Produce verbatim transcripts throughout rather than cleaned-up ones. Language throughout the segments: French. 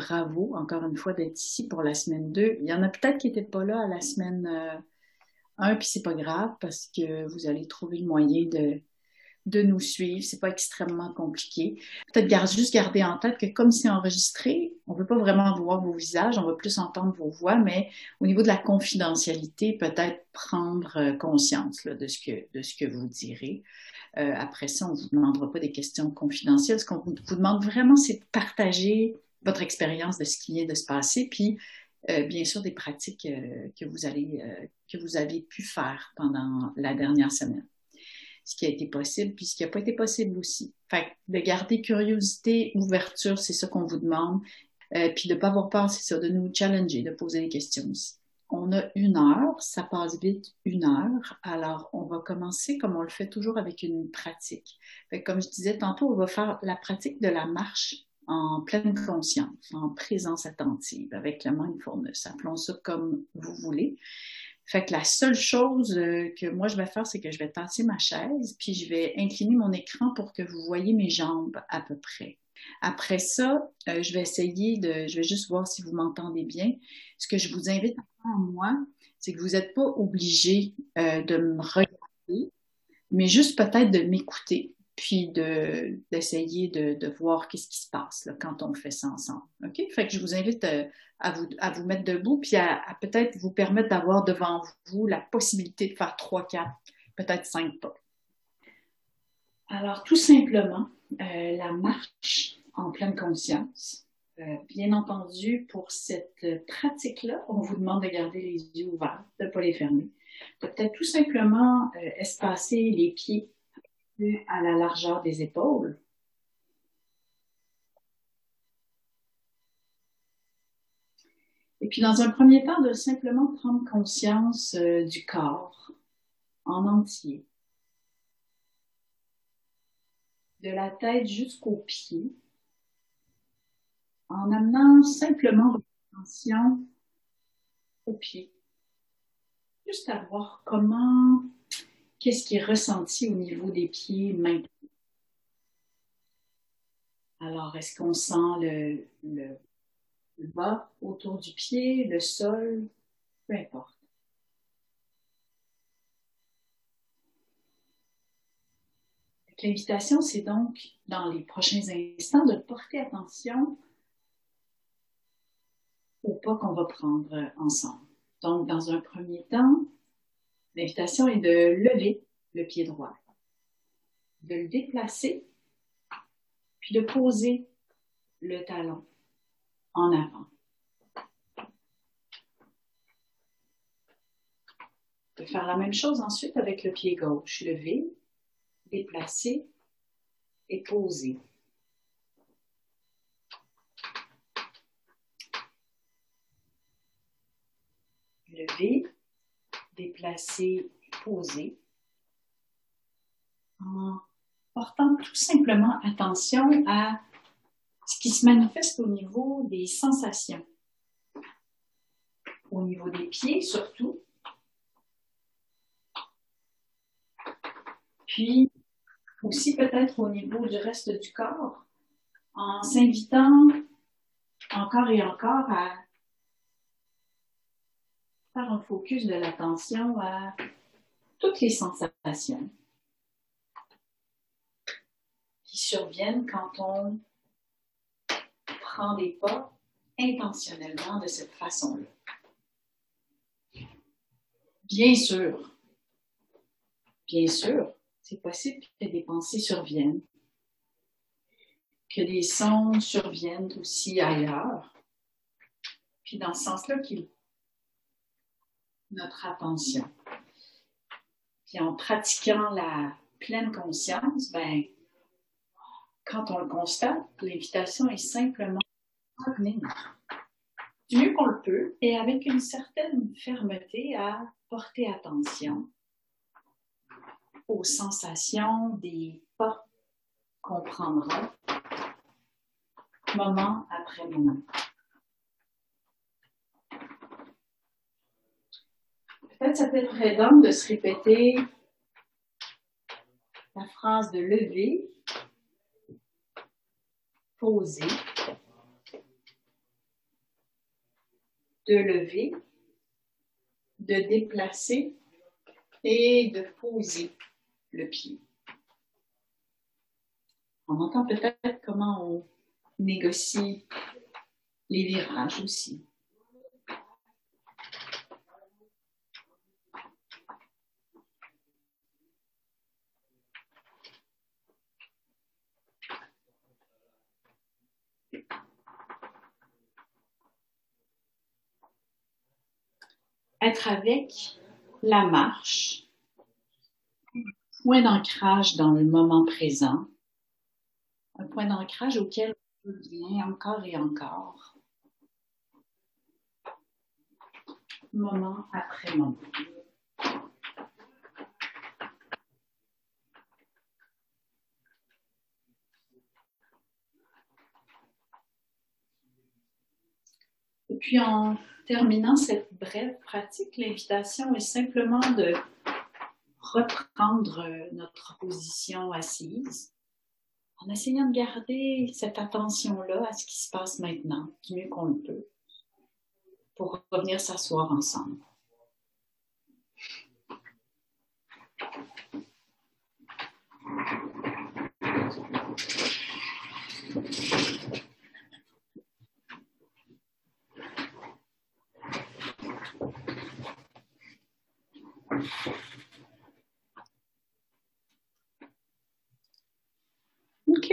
bravo, encore une fois, d'être ici pour la semaine deux. Il y en a peut-être qui n'étaient pas là à la semaine euh, un, puis c'est pas grave parce que vous allez trouver le moyen de, de nous suivre. C'est pas extrêmement compliqué. Peut-être garde, juste garder en tête que comme c'est enregistré, on ne peut pas vraiment voir vos visages, on va plus entendre vos voix, mais au niveau de la confidentialité, peut-être prendre euh, conscience là, de ce que, de ce que vous direz. Euh, après ça, on ne vous demandera pas des questions confidentielles. Ce qu'on vous demande vraiment, c'est de partager votre expérience de ce qui vient de se passer, puis euh, bien sûr des pratiques euh, que vous allez, euh, que vous avez pu faire pendant la dernière semaine. Ce qui a été possible, puis ce qui n'a pas été possible aussi. Fait que de garder curiosité, ouverture, c'est ça qu'on vous demande. Euh, puis de ne pas avoir peur, c'est ça, de nous challenger, de poser des questions aussi. On a une heure, ça passe vite, une heure. Alors, on va commencer comme on le fait toujours avec une pratique. Fait que comme je disais tantôt, on va faire la pratique de la marche en pleine conscience, en présence attentive, avec le mindfulness. Appelons ça comme vous voulez. Fait que la seule chose euh, que moi je vais faire, c'est que je vais tasser ma chaise, puis je vais incliner mon écran pour que vous voyez mes jambes à peu près. Après ça, euh, je vais essayer de, je vais juste voir si vous m'entendez bien. Ce que je vous invite à faire, moi, c'est que vous n'êtes pas obligé euh, de me regarder, mais juste peut-être de m'écouter, puis de, d'essayer de, de voir qu'est-ce qui se passe là, quand on fait ça ensemble. OK? Fait que je vous invite euh, à, vous, à vous mettre debout, puis à, à peut-être vous permettre d'avoir devant vous la possibilité de faire trois, quatre, peut-être cinq pas. Alors, tout simplement, euh, la marche en pleine conscience. Euh, bien entendu, pour cette pratique-là, on vous demande de garder les yeux ouverts, de ne pas les fermer. De peut-être tout simplement euh, espacer les pieds à la largeur des épaules. Et puis, dans un premier temps, de simplement prendre conscience euh, du corps en entier, de la tête jusqu'aux pieds, en amenant simplement votre attention aux pieds. Juste à voir comment, qu'est-ce qui est ressenti au niveau des pieds maintenant. Alors, est-ce qu'on sent le, le, le bas autour du pied, le sol, peu importe. L'invitation, c'est donc, dans les prochains instants, de porter attention au pas qu'on va prendre ensemble. Donc, dans un premier temps, l'invitation est de lever le pied droit, de le déplacer, puis de poser le talon en avant. De faire la même chose ensuite avec le pied gauche, lever, déplacer et poser. Lever, déplacer, poser. En portant tout simplement attention à ce qui se manifeste au niveau des sensations. Au niveau des pieds surtout. Puis aussi peut-être au niveau du reste du corps, en s'invitant encore et encore à faire un focus de l'attention à toutes les sensations qui surviennent quand on prend des pas intentionnellement de cette façon-là. Bien sûr, bien sûr, c'est possible que des pensées surviennent, que des sons surviennent aussi ailleurs. Puis dans ce sens-là, qu'il notre attention. Puis en pratiquant la pleine conscience, ben, quand on le constate, l'invitation est simplement à revenir du mieux qu'on le peut et avec une certaine fermeté à porter attention aux sensations des pas qu'on prendra moment après moment. Peut-être ça t'aiderait donc de se répéter la phrase de lever, poser, de lever, de déplacer et de poser le pied. On entend peut-être comment on négocie les virages aussi. Être avec la marche, point d'ancrage dans le moment présent, un point d'ancrage auquel on revient encore et encore, moment après moment. Et puis en terminant cette brève pratique, l'invitation est simplement de reprendre notre position assise en essayant de garder cette attention-là à ce qui se passe maintenant, du mieux qu'on le peut, pour revenir s'asseoir ensemble. OK.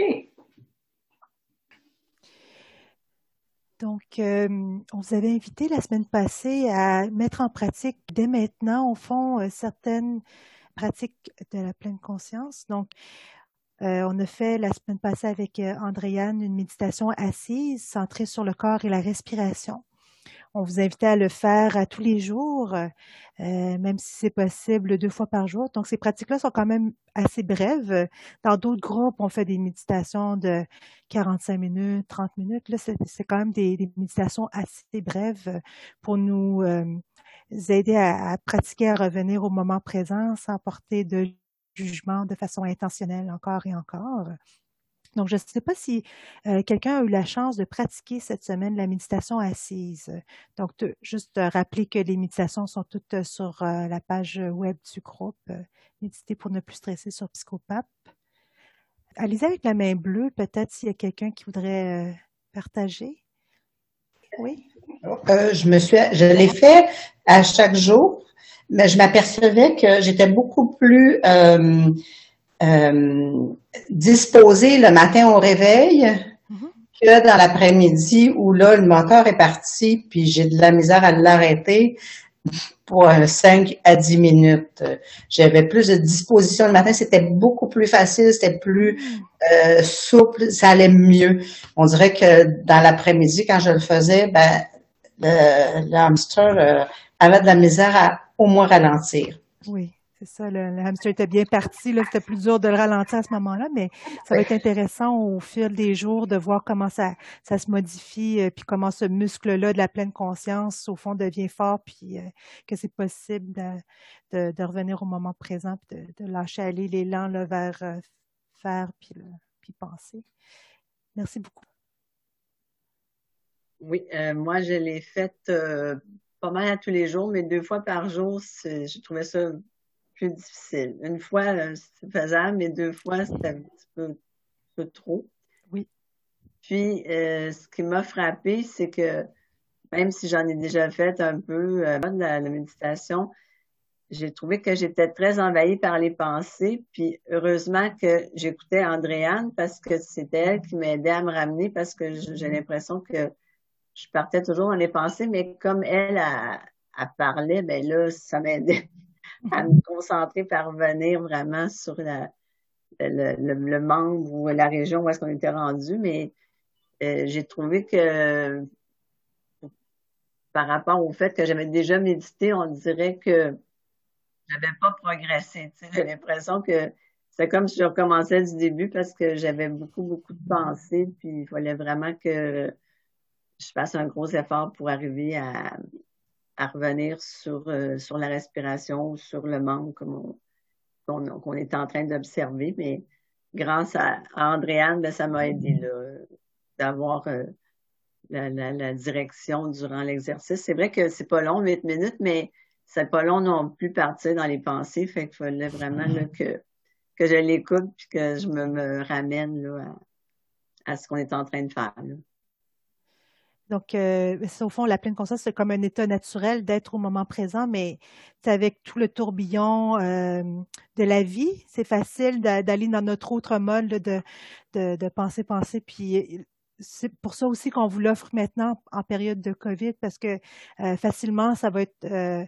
Donc, euh, on vous avait invité la semaine passée à mettre en pratique dès maintenant, au fond, euh, certaines pratiques de la pleine conscience. Donc, euh, on a fait la semaine passée avec euh, Andréane une méditation assise centrée sur le corps et la respiration. On vous invitait à le faire à tous les jours, euh, même si c'est possible deux fois par jour. Donc, ces pratiques-là sont quand même assez brèves. Dans d'autres groupes, on fait des méditations de quarante-cinq minutes, trente minutes. Là, c'est, c'est quand même des, des méditations assez brèves pour nous euh, aider à, à pratiquer, à revenir au moment présent sans porter de jugement de façon intentionnelle encore et encore. Donc, je ne sais pas si euh, quelqu'un a eu la chance de pratiquer cette semaine la méditation assise. Donc, te, juste euh, rappeler que les méditations sont toutes euh, sur euh, la page web du groupe euh, Méditer pour ne plus stresser sur Psychopape. Allez-y avec la main bleue, peut-être s'il y a quelqu'un qui voudrait euh, partager. Oui? Euh, je me suis, je l'ai fait à chaque jour, mais je m'apercevais que j'étais beaucoup plus euh, euh, disposée le matin au réveil mm-hmm. que dans l'après-midi où là, mon corps est parti puis j'ai de la misère à l'arrêter pour cinq à dix minutes. J'avais plus de disposition le matin, c'était beaucoup plus facile, c'était plus euh, souple, ça allait mieux. On dirait que dans l'après-midi, quand je le faisais, ben le, le hamster euh, avait de la misère à au moins ralentir. Oui. C'est ça, le, le hamster était bien parti, là, c'était plus dur de le ralentir à ce moment-là, mais ça va être intéressant au fil des jours de voir comment ça, ça se modifie, euh, puis comment ce muscle-là de la pleine conscience, au fond, devient fort, puis euh, que c'est possible de, de, de revenir au moment présent, puis de, de lâcher aller l'élan là, vers euh, faire, puis, là, puis penser. Merci beaucoup. Oui, euh, moi, je l'ai faite euh, pas mal à tous les jours, mais deux fois par jour, c'est, je trouvais ça plus difficile. Une fois, c'est faisable, mais deux fois, c'était un petit peu, un peu trop. Oui. Puis, euh, ce qui m'a frappé, c'est que même si j'en ai déjà fait un peu euh, de la, la méditation, j'ai trouvé que j'étais très envahie par les pensées. Puis, heureusement que j'écoutais Andréane parce que c'était elle qui m'aidait à me ramener parce que j'ai l'impression que je partais toujours dans les pensées, mais comme elle, elle, elle parlait, ben là, ça m'aidait à me concentrer par revenir vraiment sur la, le, le, le membre ou la région où est-ce qu'on était rendu, mais euh, j'ai trouvé que par rapport au fait que j'avais déjà médité, on dirait que j'avais pas progressé. Tu sais, j'ai l'impression que c'est comme si je recommençais du début parce que j'avais beaucoup, beaucoup de pensées, puis il fallait vraiment que je fasse un gros effort pour arriver à, à revenir sur, euh, sur la respiration, sur le membre comme on qu'on, qu'on est en train d'observer, mais grâce à, à Andréane, ben, ça m'a aidé là, d'avoir euh, la, la, la direction durant l'exercice. C'est vrai que c'est pas long, huit minutes, mais c'est pas long non plus partir dans les pensées. Fait qu'il fallait vraiment là, que, que je l'écoute puis que je me, me ramène là, à, à ce qu'on est en train de faire. Là. Donc, euh, au fond, la pleine conscience, c'est comme un état naturel d'être au moment présent, mais avec tout le tourbillon euh, de la vie, c'est facile d'aller dans notre autre mode là, de, de, de penser, penser. Puis, c'est pour ça aussi qu'on vous l'offre maintenant en période de COVID, parce que euh, facilement, ça va être... Euh,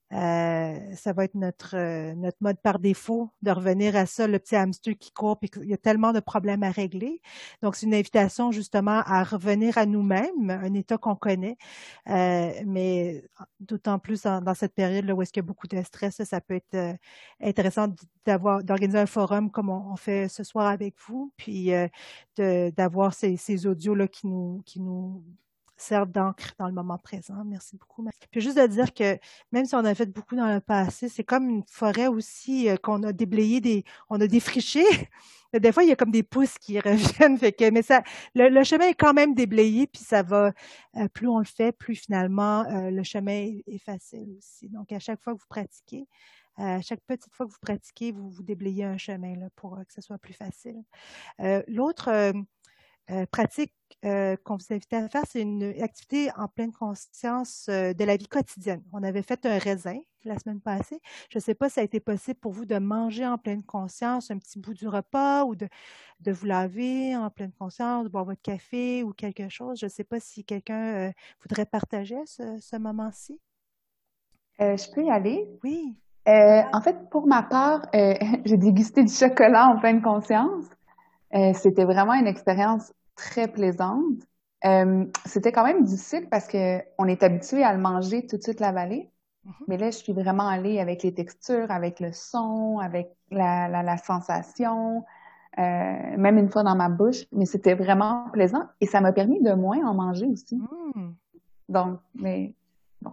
Euh, ça va être notre, euh, notre mode par défaut de revenir à ça, le petit hamster qui court, puis il y a tellement de problèmes à régler. Donc, c'est une invitation justement à revenir à nous-mêmes, un état qu'on connaît, euh, mais d'autant plus dans, dans cette période-là où est-ce qu'il y a beaucoup de stress, ça, ça peut être euh, intéressant d'avoir, d'organiser un forum comme on, on fait ce soir avec vous, puis euh, de, d'avoir ces, ces audios-là qui nous, qui nous servent d'encre dans le moment présent. Merci beaucoup. Puis juste de dire que même si on a fait beaucoup dans le passé, c'est comme une forêt aussi euh, qu'on a déblayé, des, on a défriché. Des fois, il y a comme des pousses qui reviennent. Fait que, mais ça, le, le chemin est quand même déblayé, puis ça va, euh, plus on le fait, plus finalement euh, le chemin est, est facile aussi. Donc, à chaque fois que vous pratiquez, à chaque petite fois que vous pratiquez, vous, vous déblayez un chemin là, pour euh, que ce soit plus facile. Euh, L'autre euh, Euh, pratique euh, qu'on vous invite à faire, c'est une activité en pleine conscience euh, de la vie quotidienne. On avait fait un raisin la semaine passée. Je ne sais pas si ça a été possible pour vous de manger en pleine conscience un petit bout du repas ou de, de vous laver en pleine conscience, de boire votre café ou quelque chose. Je ne sais pas si quelqu'un euh, voudrait partager ce, ce moment-ci. Euh, je peux y aller? Oui. Euh, en fait, pour ma part, euh, j'ai dégusté du chocolat en pleine conscience. Euh, c'était vraiment une expérience très plaisante. Euh, c'était quand même difficile parce que on est habitué à le manger tout de suite l'avalé. Mm-hmm. Mais là, je suis vraiment allée avec les textures, avec le son, avec la, la, la sensation, euh, même une fois dans ma bouche. Mais c'était vraiment plaisant et ça m'a permis de moins en manger aussi. Mm. Donc, mais bon,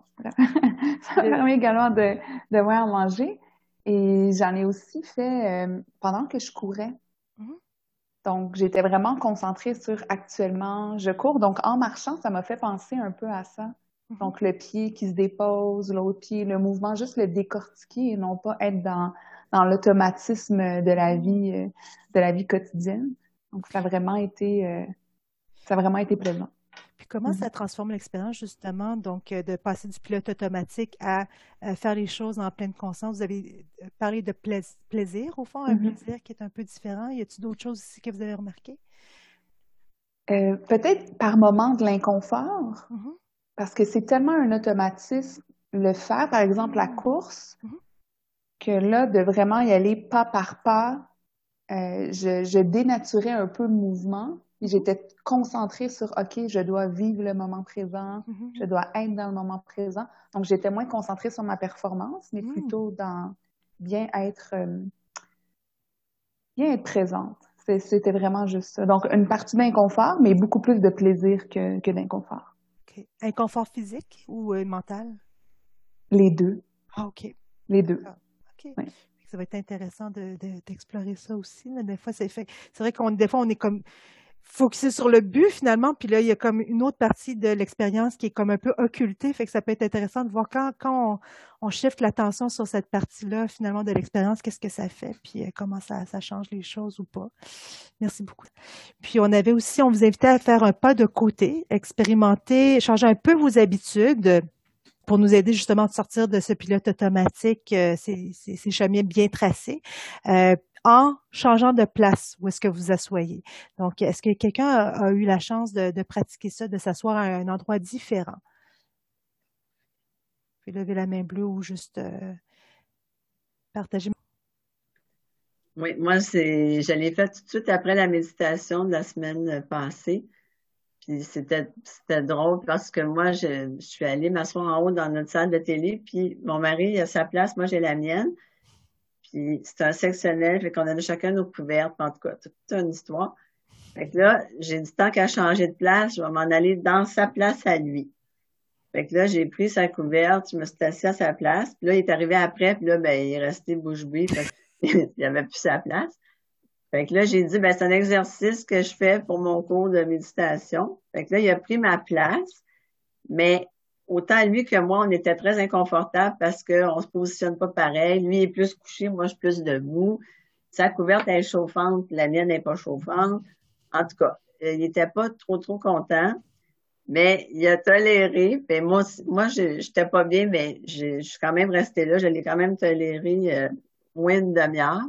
ça m'a permis également de, de moins en manger. Et j'en ai aussi fait euh, pendant que je courais. Mm-hmm. Donc, j'étais vraiment concentrée sur actuellement, je cours. Donc, en marchant, ça m'a fait penser un peu à ça. Mm-hmm. Donc, le pied qui se dépose, l'autre pied, le mouvement, juste le décortiquer et non pas être dans, dans l'automatisme de la vie, euh, de la vie quotidienne. Donc, ça a vraiment été, euh, ça a vraiment été plaisant. Puis comment ça transforme l'expérience, justement, donc de passer du pilote automatique à, à faire les choses en pleine conscience? Vous avez parlé de pla plaisir, au fond, un mm-hmm. plaisir qui est un peu différent. Y a-t-il d'autres choses ici que vous avez remarquées? Euh, peut-être par moment de l'inconfort, mm-hmm. parce que c'est tellement un automatisme le faire, par exemple la course, mm-hmm. que là, de vraiment y aller pas par pas, euh, je, je dénaturais un peu le mouvement. J'étais concentrée sur, OK, je dois vivre le moment présent, mm-hmm. je dois être dans le moment présent. Donc, j'étais moins concentrée sur ma performance, mais mm. plutôt dans bien être, euh, bien être présente. C'était vraiment juste ça. Donc, une partie d'inconfort, mais beaucoup plus de plaisir que, que d'inconfort. Okay. Inconfort physique ou euh, mental? Les deux. Ah, OK. Les deux. Ah, OK. Oui. Ça va être intéressant d'explorer de, de, ça aussi. Là. Des fois, c'est fait. C'est vrai qu'on des fois, on est comme focusé sur le but finalement, puis là, il y a comme une autre partie de l'expérience qui est comme un peu occultée, fait que ça peut être intéressant de voir quand, quand on, on shift l'attention sur cette partie-là finalement de l'expérience, qu'est-ce que ça fait, puis euh, comment ça, ça change les choses ou pas. Merci beaucoup. Puis on avait aussi, on vous invitait à faire un pas de côté, expérimenter, changer un peu vos habitudes, pour nous aider justement à sortir de ce pilote automatique, euh, ces, ces, ces chemins bien tracés, euh, en changeant de place où est-ce que vous asseyez. Donc, est-ce que quelqu'un a, a eu la chance de, de pratiquer ça, de s'asseoir à un endroit différent? Vous pouvez lever la main bleue ou juste euh, partager. Oui, moi, c'est, je l'ai fait tout de suite après la méditation de la semaine passée. Puis c'était c'était drôle parce que moi, je, je suis allée m'asseoir en haut dans notre salle de télé, puis mon mari a sa place, moi j'ai la mienne. Puis c'est un sectionnel, fait qu'on avait chacun nos couvertes, en tout cas, toute une histoire. Fait que là, j'ai dit tant qu'à changer de place, je vais m'en aller dans sa place à lui. Fait que là, j'ai pris sa couverte, je me suis assise à sa place, puis là, il est arrivé après, puis là, ben, il est resté bouche bée parce qu'il avait plus sa place. Fait que là, j'ai dit, ben, c'est un exercice que je fais pour mon cours de méditation. Fait que là, il a pris ma place, mais autant lui que moi, on était très inconfortables parce qu'on se positionne pas pareil. Lui est plus couché, moi, je suis plus debout. Sa couverte est chauffante, puis la mienne n'est pas chauffante. En tout cas, il était pas trop, trop content, mais il a toléré. Puis moi, moi, je j'étais pas bien, mais je, je suis quand même restée là. Je l'ai quand même toléré euh, moins d'une demi-heure.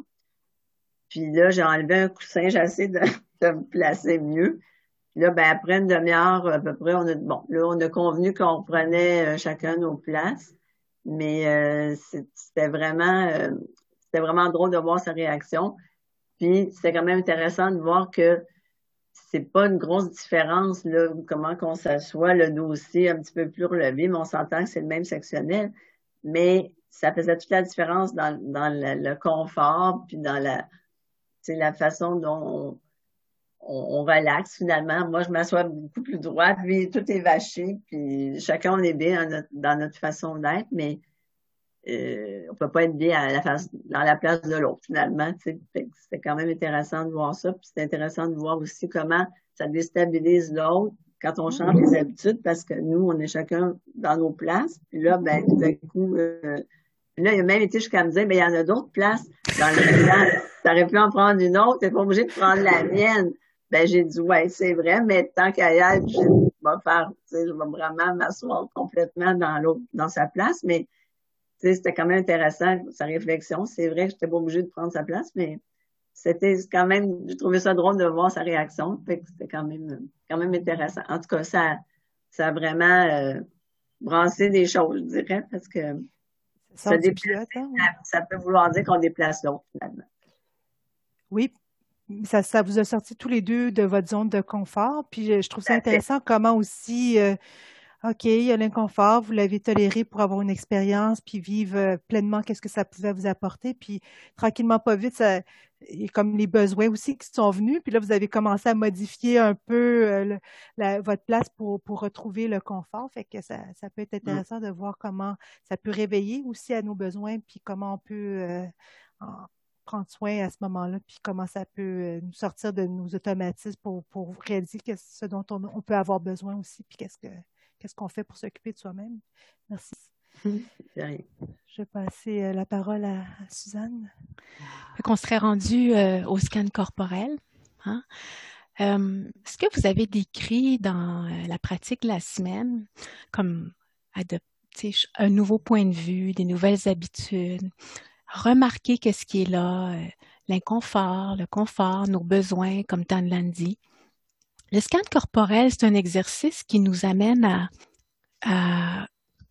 Puis là, j'ai enlevé un coussin, j'ai essayé de, de me placer mieux. Puis là, ben, après une demi-heure à peu près, on a, bon, là, on a convenu qu'on prenait euh, chacun nos places. Mais euh, c'était vraiment, euh, c'était vraiment drôle de voir sa réaction. Puis c'était quand même intéressant de voir que c'est pas une grosse différence, là, comment qu'on s'assoit, le dossier un petit peu plus relevé, mais on s'entend que c'est le même sectionnel. Mais ça faisait toute la différence dans, dans le, le confort, puis dans la, c'est la façon dont on, on, on relaxe finalement. Moi, je m'assois beaucoup plus droit, puis tout est vaché, puis chacun on est bien dans notre, dans notre façon d'être, mais euh, on peut pas être bien à la face, dans la place de l'autre finalement. C'était quand même intéressant de voir ça, puis c'est intéressant de voir aussi comment ça déstabilise l'autre quand on change les habitudes, parce que nous, on est chacun dans nos places, puis là, ben tout d'un coup, euh, là, il a même été jusqu'à me dire, ben, il y en a d'autres places dans le plan. T'aurais pu en prendre une autre, t'es pas obligé de prendre la mienne. Ben, j'ai dit, ouais, c'est vrai, mais tant qu'à y aller, je vais faire, tu sais, je vais vraiment m'asseoir complètement dans l'autre, dans sa place, mais, tu sais, c'était quand même intéressant, sa réflexion. C'est vrai que j'étais pas obligée de prendre sa place, mais c'était quand même, j'ai trouvé ça drôle de voir sa réaction. Fait que c'était quand même, quand même intéressant. En tout cas, ça, ça a vraiment, euh, brassé des choses, je dirais, parce que, Ça, se déplacer, hein? ça peut vouloir dire qu'on déplace l'autre, finalement. Oui, ça, ça vous a sorti tous les deux de votre zone de confort. Puis je, je trouve ça intéressant comment aussi, euh, OK, il y a l'inconfort, vous l'avez toléré pour avoir une expérience, puis vivre euh, pleinement qu'est-ce que ça pouvait vous apporter. Puis tranquillement, pas vite, ça, il y a comme les besoins aussi qui sont venus. Puis là, vous avez commencé à modifier un peu euh, le- la- votre place pour, pour retrouver le confort. Fait que ça, ça peut être intéressant de voir comment ça peut réveiller aussi à nos besoins, puis comment on peut euh, en prendre soin à ce moment-là, puis comment ça peut euh, nous sortir de nos automatismes pour, pour réaliser que ce dont on, on peut avoir besoin aussi, puis qu'est-ce que qu'est-ce qu'on fait pour s'occuper de soi-même. Merci. Je vais passer euh, la parole à, à Suzanne. Fait qu'on serait rendu euh, au scan corporel. Hein? Euh, ce que vous avez décrit dans euh, la pratique de la semaine, comme adopter un nouveau point de vue, des nouvelles habitudes, remarquer qu'est-ce qui est là, euh, l'inconfort, le confort, nos besoins, comme Tanlan dit. Le scan corporel, c'est un exercice qui nous amène à, à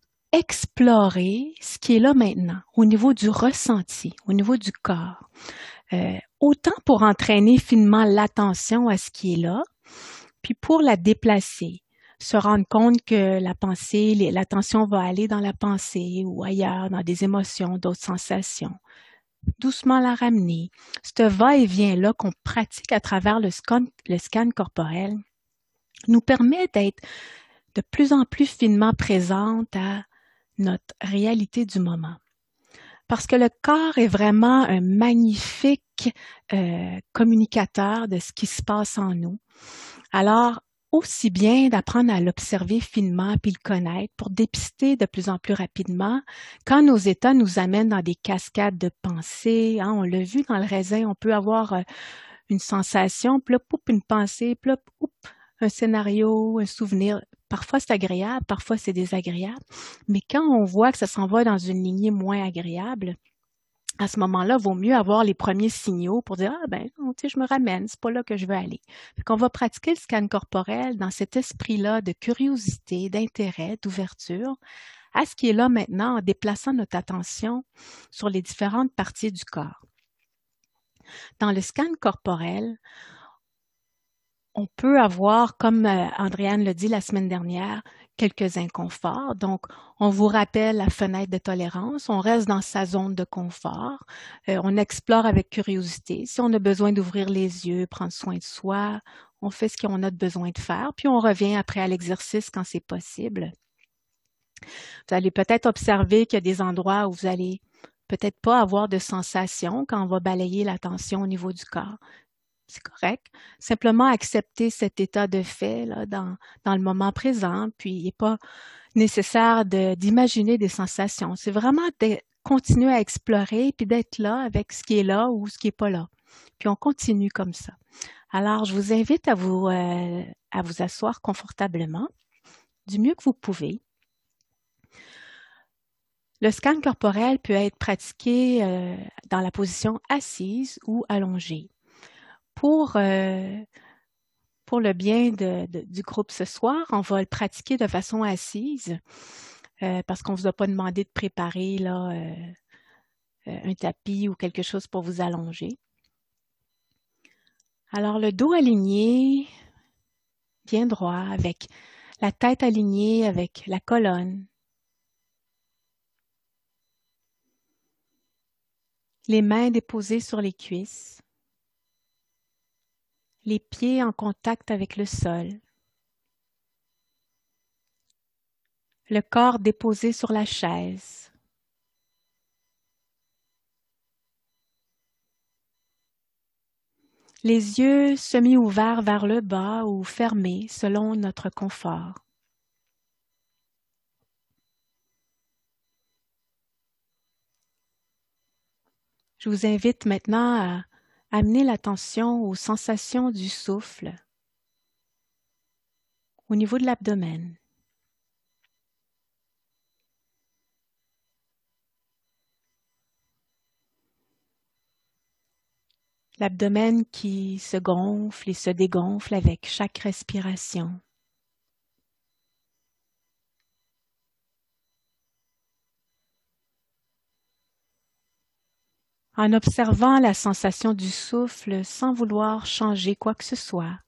explorer ce qui est là maintenant, au niveau du ressenti, au niveau du corps. Euh, autant pour entraîner finement l'attention à ce qui est là, puis pour la déplacer, se rendre compte que la pensée, l'attention va aller dans la pensée ou ailleurs, dans des émotions, d'autres sensations. Doucement la ramener. Ce va-et-vient-là qu'on pratique à travers le scan, le scan corporel nous permet d'être de plus en plus finement présente à notre réalité du moment. Parce que le corps est vraiment un magnifique euh, communicateur de ce qui se passe en nous. Alors, aussi bien d'apprendre à l'observer finement puis le connaître pour dépister de plus en plus rapidement quand nos états nous amènent dans des cascades de pensées. Hein, on l'a vu dans le raisin, on peut avoir euh, une sensation, plop, poup, une pensée, plop, oup, un scénario, un souvenir. Parfois, c'est agréable, parfois, c'est désagréable. Mais quand on voit que ça s'en va dans une lignée moins agréable, à ce moment-là, il vaut mieux avoir les premiers signaux pour dire « Ah ben, tu sais, je me ramène, c'est pas là que je veux aller. » Fait qu'on va pratiquer le scan corporel dans cet esprit-là de curiosité, d'intérêt, d'ouverture à ce qui est là maintenant en déplaçant notre attention sur les différentes parties du corps. Dans le scan corporel, on peut avoir, comme Andréane l'a dit la semaine dernière, quelques inconforts. Donc, on vous rappelle la fenêtre de tolérance, on reste dans sa zone de confort, euh, on explore avec curiosité. Si on a besoin d'ouvrir les yeux, prendre soin de soi, on fait ce qu'on a besoin de faire, puis on revient après à l'exercice quand c'est possible. Vous allez peut-être observer qu'il y a des endroits où vous allez peut-être pas avoir de sensation quand on va balayer la tension au niveau du corps. C'est correct. Simplement accepter cet état de fait là, dans, dans le moment présent, puis il n'est pas nécessaire de, d'imaginer des sensations. C'est vraiment de continuer à explorer, puis d'être là avec ce qui est là ou ce qui n'est pas là. Puis on continue comme ça. Alors, je vous invite à vous, euh, à vous asseoir confortablement, du mieux que vous pouvez. Le scan corporel peut être pratiqué euh, dans la position assise ou allongée. Pour, euh, pour le bien de, de, du groupe ce soir, on va le pratiquer de façon assise euh, parce qu'on ne vous a pas demandé de préparer là, euh, un tapis ou quelque chose pour vous allonger. Alors, le dos aligné, bien droit, avec la tête alignée avec la colonne. Les mains déposées sur les cuisses. Les pieds en contact avec le sol. Le corps déposé sur la chaise. Les yeux semi-ouverts vers le bas ou fermés selon notre confort. Je vous invite maintenant à amener l'attention aux sensations du souffle au niveau de l'abdomen. L'abdomen qui se gonfle et se dégonfle avec chaque respiration. En observant la sensation du souffle sans vouloir changer quoi que ce soit.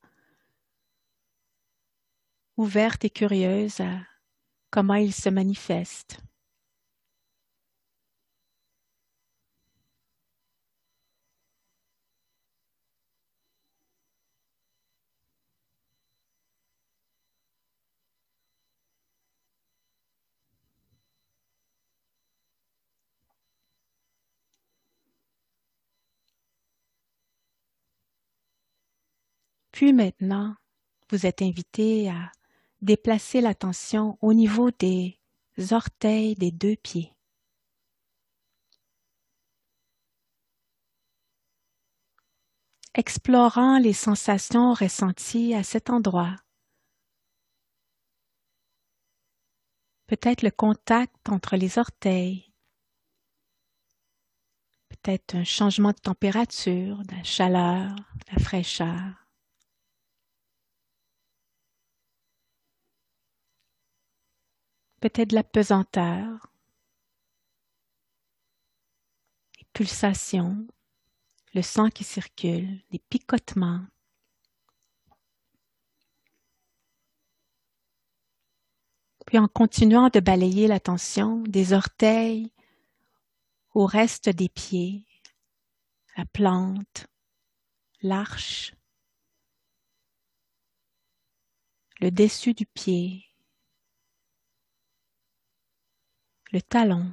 Ouverte et curieuse à comment il se manifeste. Puis maintenant, vous êtes invité à déplacer l'attention au niveau des orteils des deux pieds. Explorant les sensations ressenties à cet endroit. Peut-être le contact entre les orteils. Peut-être un changement de température, de la chaleur, de la fraîcheur. Peut-être de la pesanteur, des pulsations, le sang qui circule, des picotements. Puis en continuant de balayer l'attention des orteils au reste des pieds, la plante, l'arche, le dessus du pied, le talon.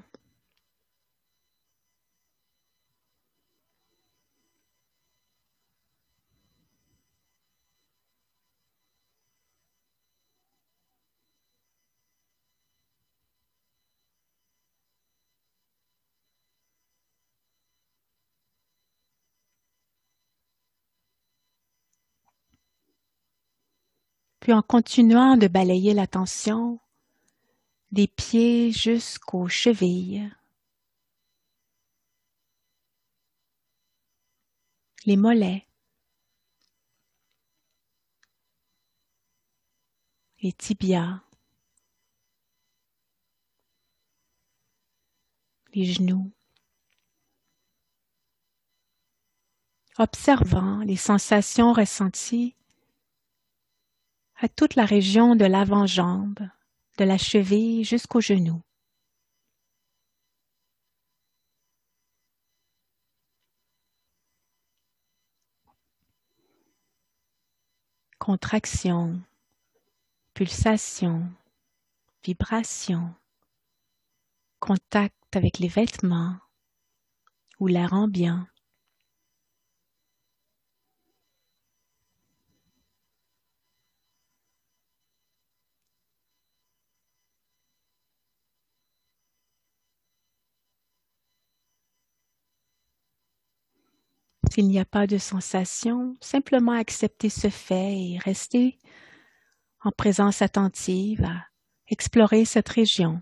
Puis en continuant de balayer l'attention des pieds jusqu'aux chevilles, les mollets, les tibias, les genoux, observant les sensations ressenties à toute la région de l'avant-jambe, de la cheville jusqu'au genou. Contraction, pulsation, vibration, contact avec les vêtements, ou l'air ambiant. S'il n'y a pas de sensation, simplement accepter ce fait et rester en présence attentive à explorer cette région.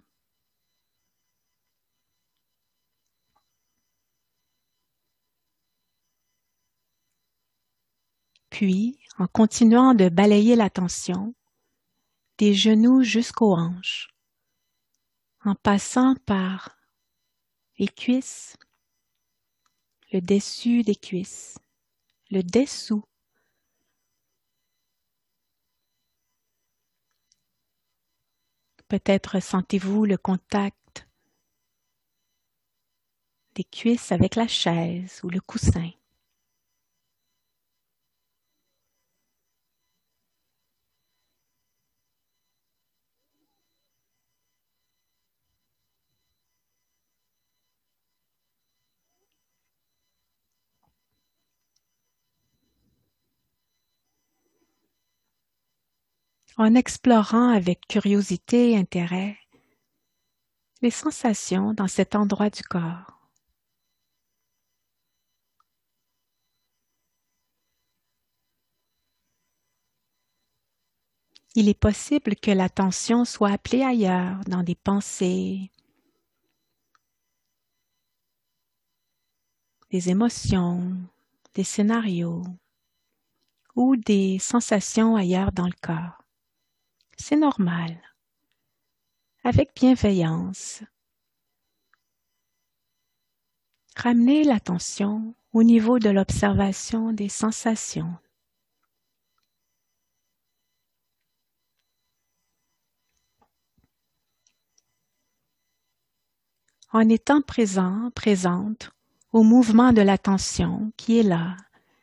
Puis, en continuant de balayer l'attention, des genoux jusqu'aux hanches, en passant par les cuisses, le dessus des cuisses, le dessous. Peut-être sentez-vous le contact des cuisses avec la chaise ou le coussin. En explorant avec curiosité et intérêt les sensations dans cet endroit du corps. Il est possible que l'attention soit appelée ailleurs, dans des pensées, des émotions, des scénarios ou des sensations ailleurs dans le corps. C'est normal. Avec bienveillance, ramenez l'attention au niveau de l'observation des sensations. En étant présent, présente au mouvement de l'attention qui est là,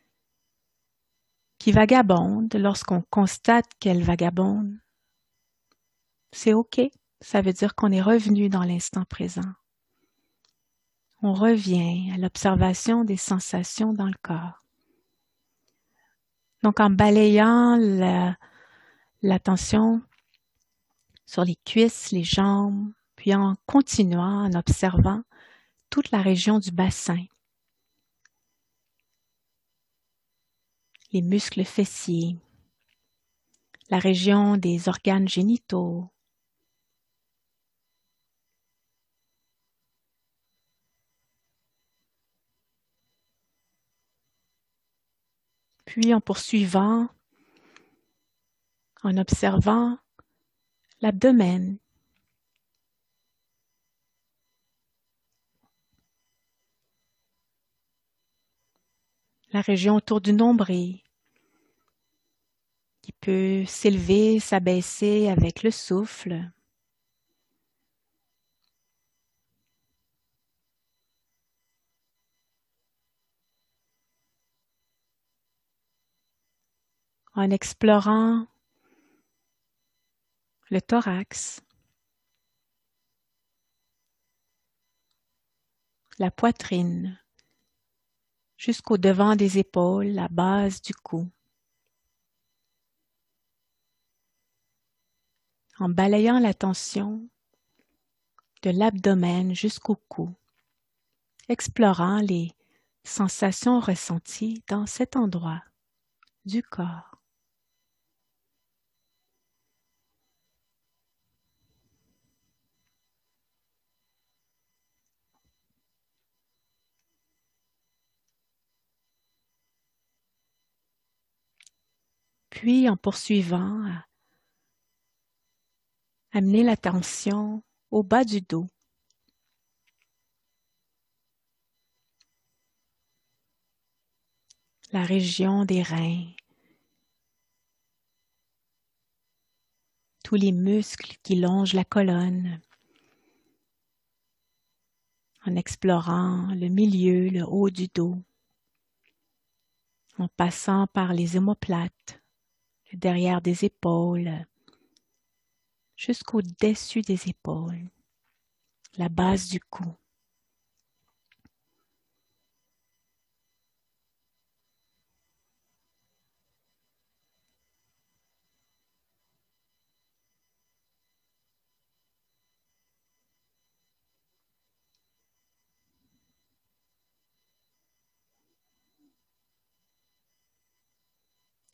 qui vagabonde lorsqu'on constate qu'elle vagabonde. C'est OK, ça veut dire qu'on est revenu dans l'instant présent. On revient à l'observation des sensations dans le corps. Donc en balayant la, l'attention sur les cuisses, les jambes, puis en continuant, en observant toute la région du bassin, les muscles fessiers, la région des organes génitaux, puis en poursuivant, en observant l'abdomen, la région autour du nombril, qui peut s'élever, s'abaisser avec le souffle. En explorant le thorax, la poitrine, jusqu'au devant des épaules, la base du cou. En balayant l'attention de l'abdomen jusqu'au cou, explorant les sensations ressenties dans cet endroit du corps. Puis, en poursuivant, amener l'attention au bas du dos. La région des reins. Tous les muscles qui longent la colonne. En explorant le milieu, le haut du dos. En passant par les omoplates, le derrière des épaules, jusqu'au-dessus des épaules, la base du cou.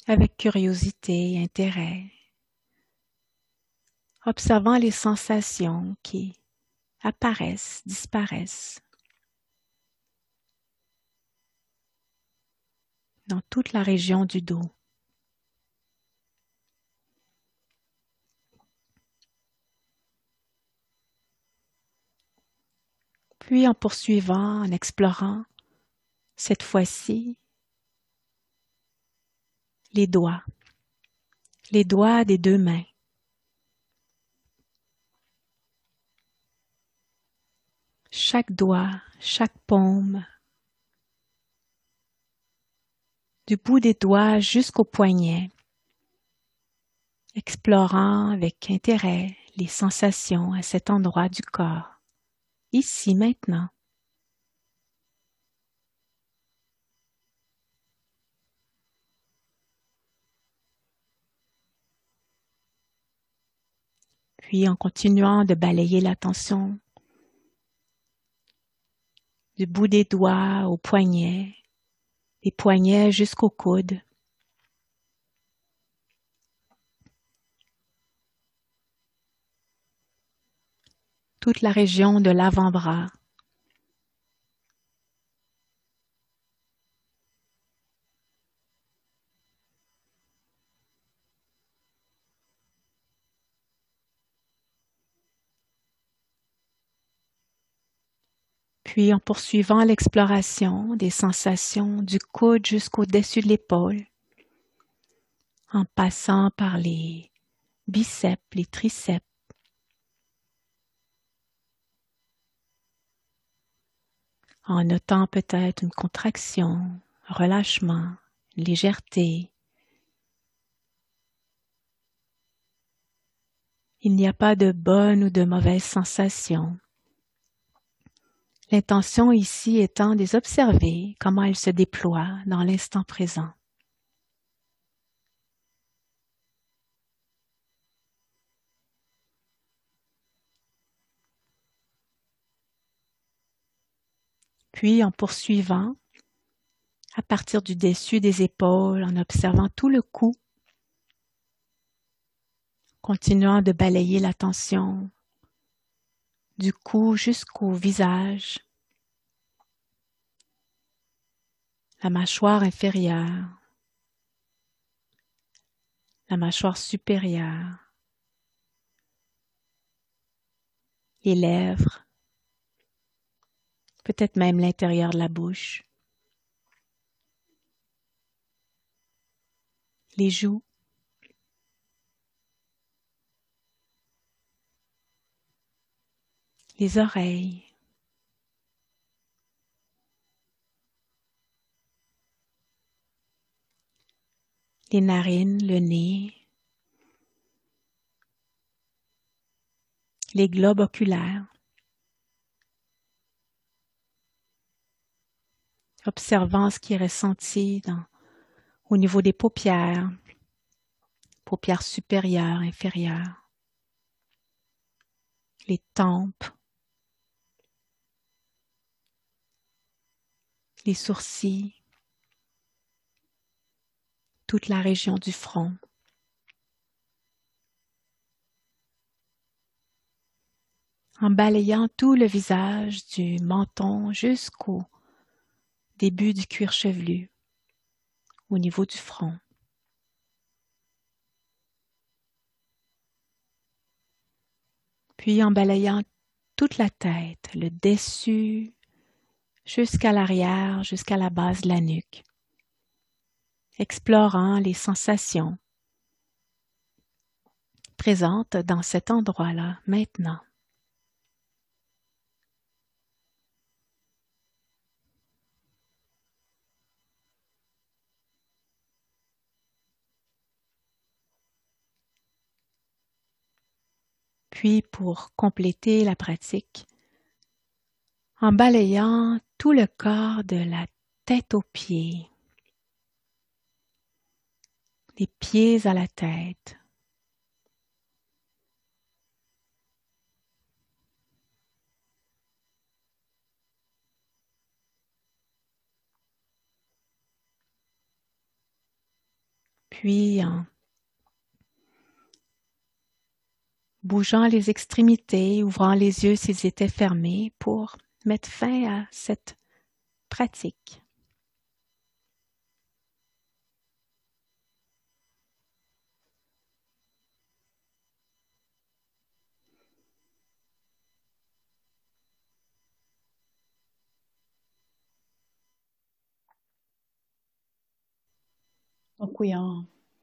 avec curiosité et intérêt, observant les sensations qui apparaissent, disparaissent dans toute la région du dos. Puis en poursuivant, en explorant, cette fois-ci, les doigts, les doigts des deux mains. Chaque doigt, chaque paume, du bout des doigts jusqu'au poignet, explorant avec intérêt les sensations à cet endroit du corps, ici maintenant. Puis en continuant de balayer l'attention du bout des doigts au poignet, des poignets jusqu'au coude. Toute la région de l'avant-bras. Puis en poursuivant l'exploration des sensations du coude jusqu'au-dessus de l'épaule, en passant par les biceps, les triceps, en notant peut-être une contraction, un relâchement, une légèreté. Il n'y a pas de bonne ou de mauvaise sensation. L'intention ici étant de les observer comment elles se déploient dans l'instant présent. Puis en poursuivant, à partir du dessus des épaules, en observant tout le cou, continuant de balayer l'attention du cou jusqu'au visage, la mâchoire inférieure, la mâchoire supérieure, les lèvres, peut-être même l'intérieur de la bouche, les joues, les oreilles, les narines, le nez, les globes oculaires. Observant ce qui est ressenti dans, au niveau des paupières, paupières supérieures, inférieures, les tempes, les sourcils, toute la région du front. En balayant tout le visage du menton jusqu'au début du cuir chevelu, au niveau du front. Puis en balayant toute la tête, le dessus, jusqu'à l'arrière, jusqu'à la base de la nuque, explorant les sensations présentes dans cet endroit-là maintenant. Puis pour compléter la pratique, en balayant tout le corps de la tête aux pieds, des pieds à la tête. puis en bougeant les extrémités, ouvrant les yeux s'ils étaient fermés pour mettre fin à cette pratique. Donc oui, en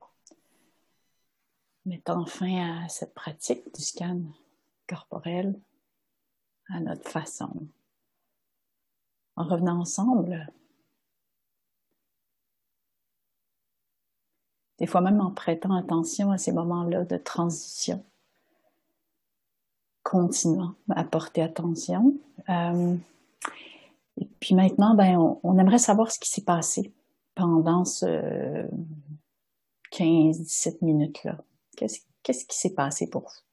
mettant fin à cette pratique du scan corporel à notre façon, en revenant ensemble, des fois même en prêtant attention à ces moments-là de transition, continuant à porter attention. Euh, et puis maintenant, ben, on, on aimerait savoir ce qui s'est passé pendant ce quinze à dix-sept minutes-là. Qu'est-ce, qu'est-ce qui s'est passé pour vous?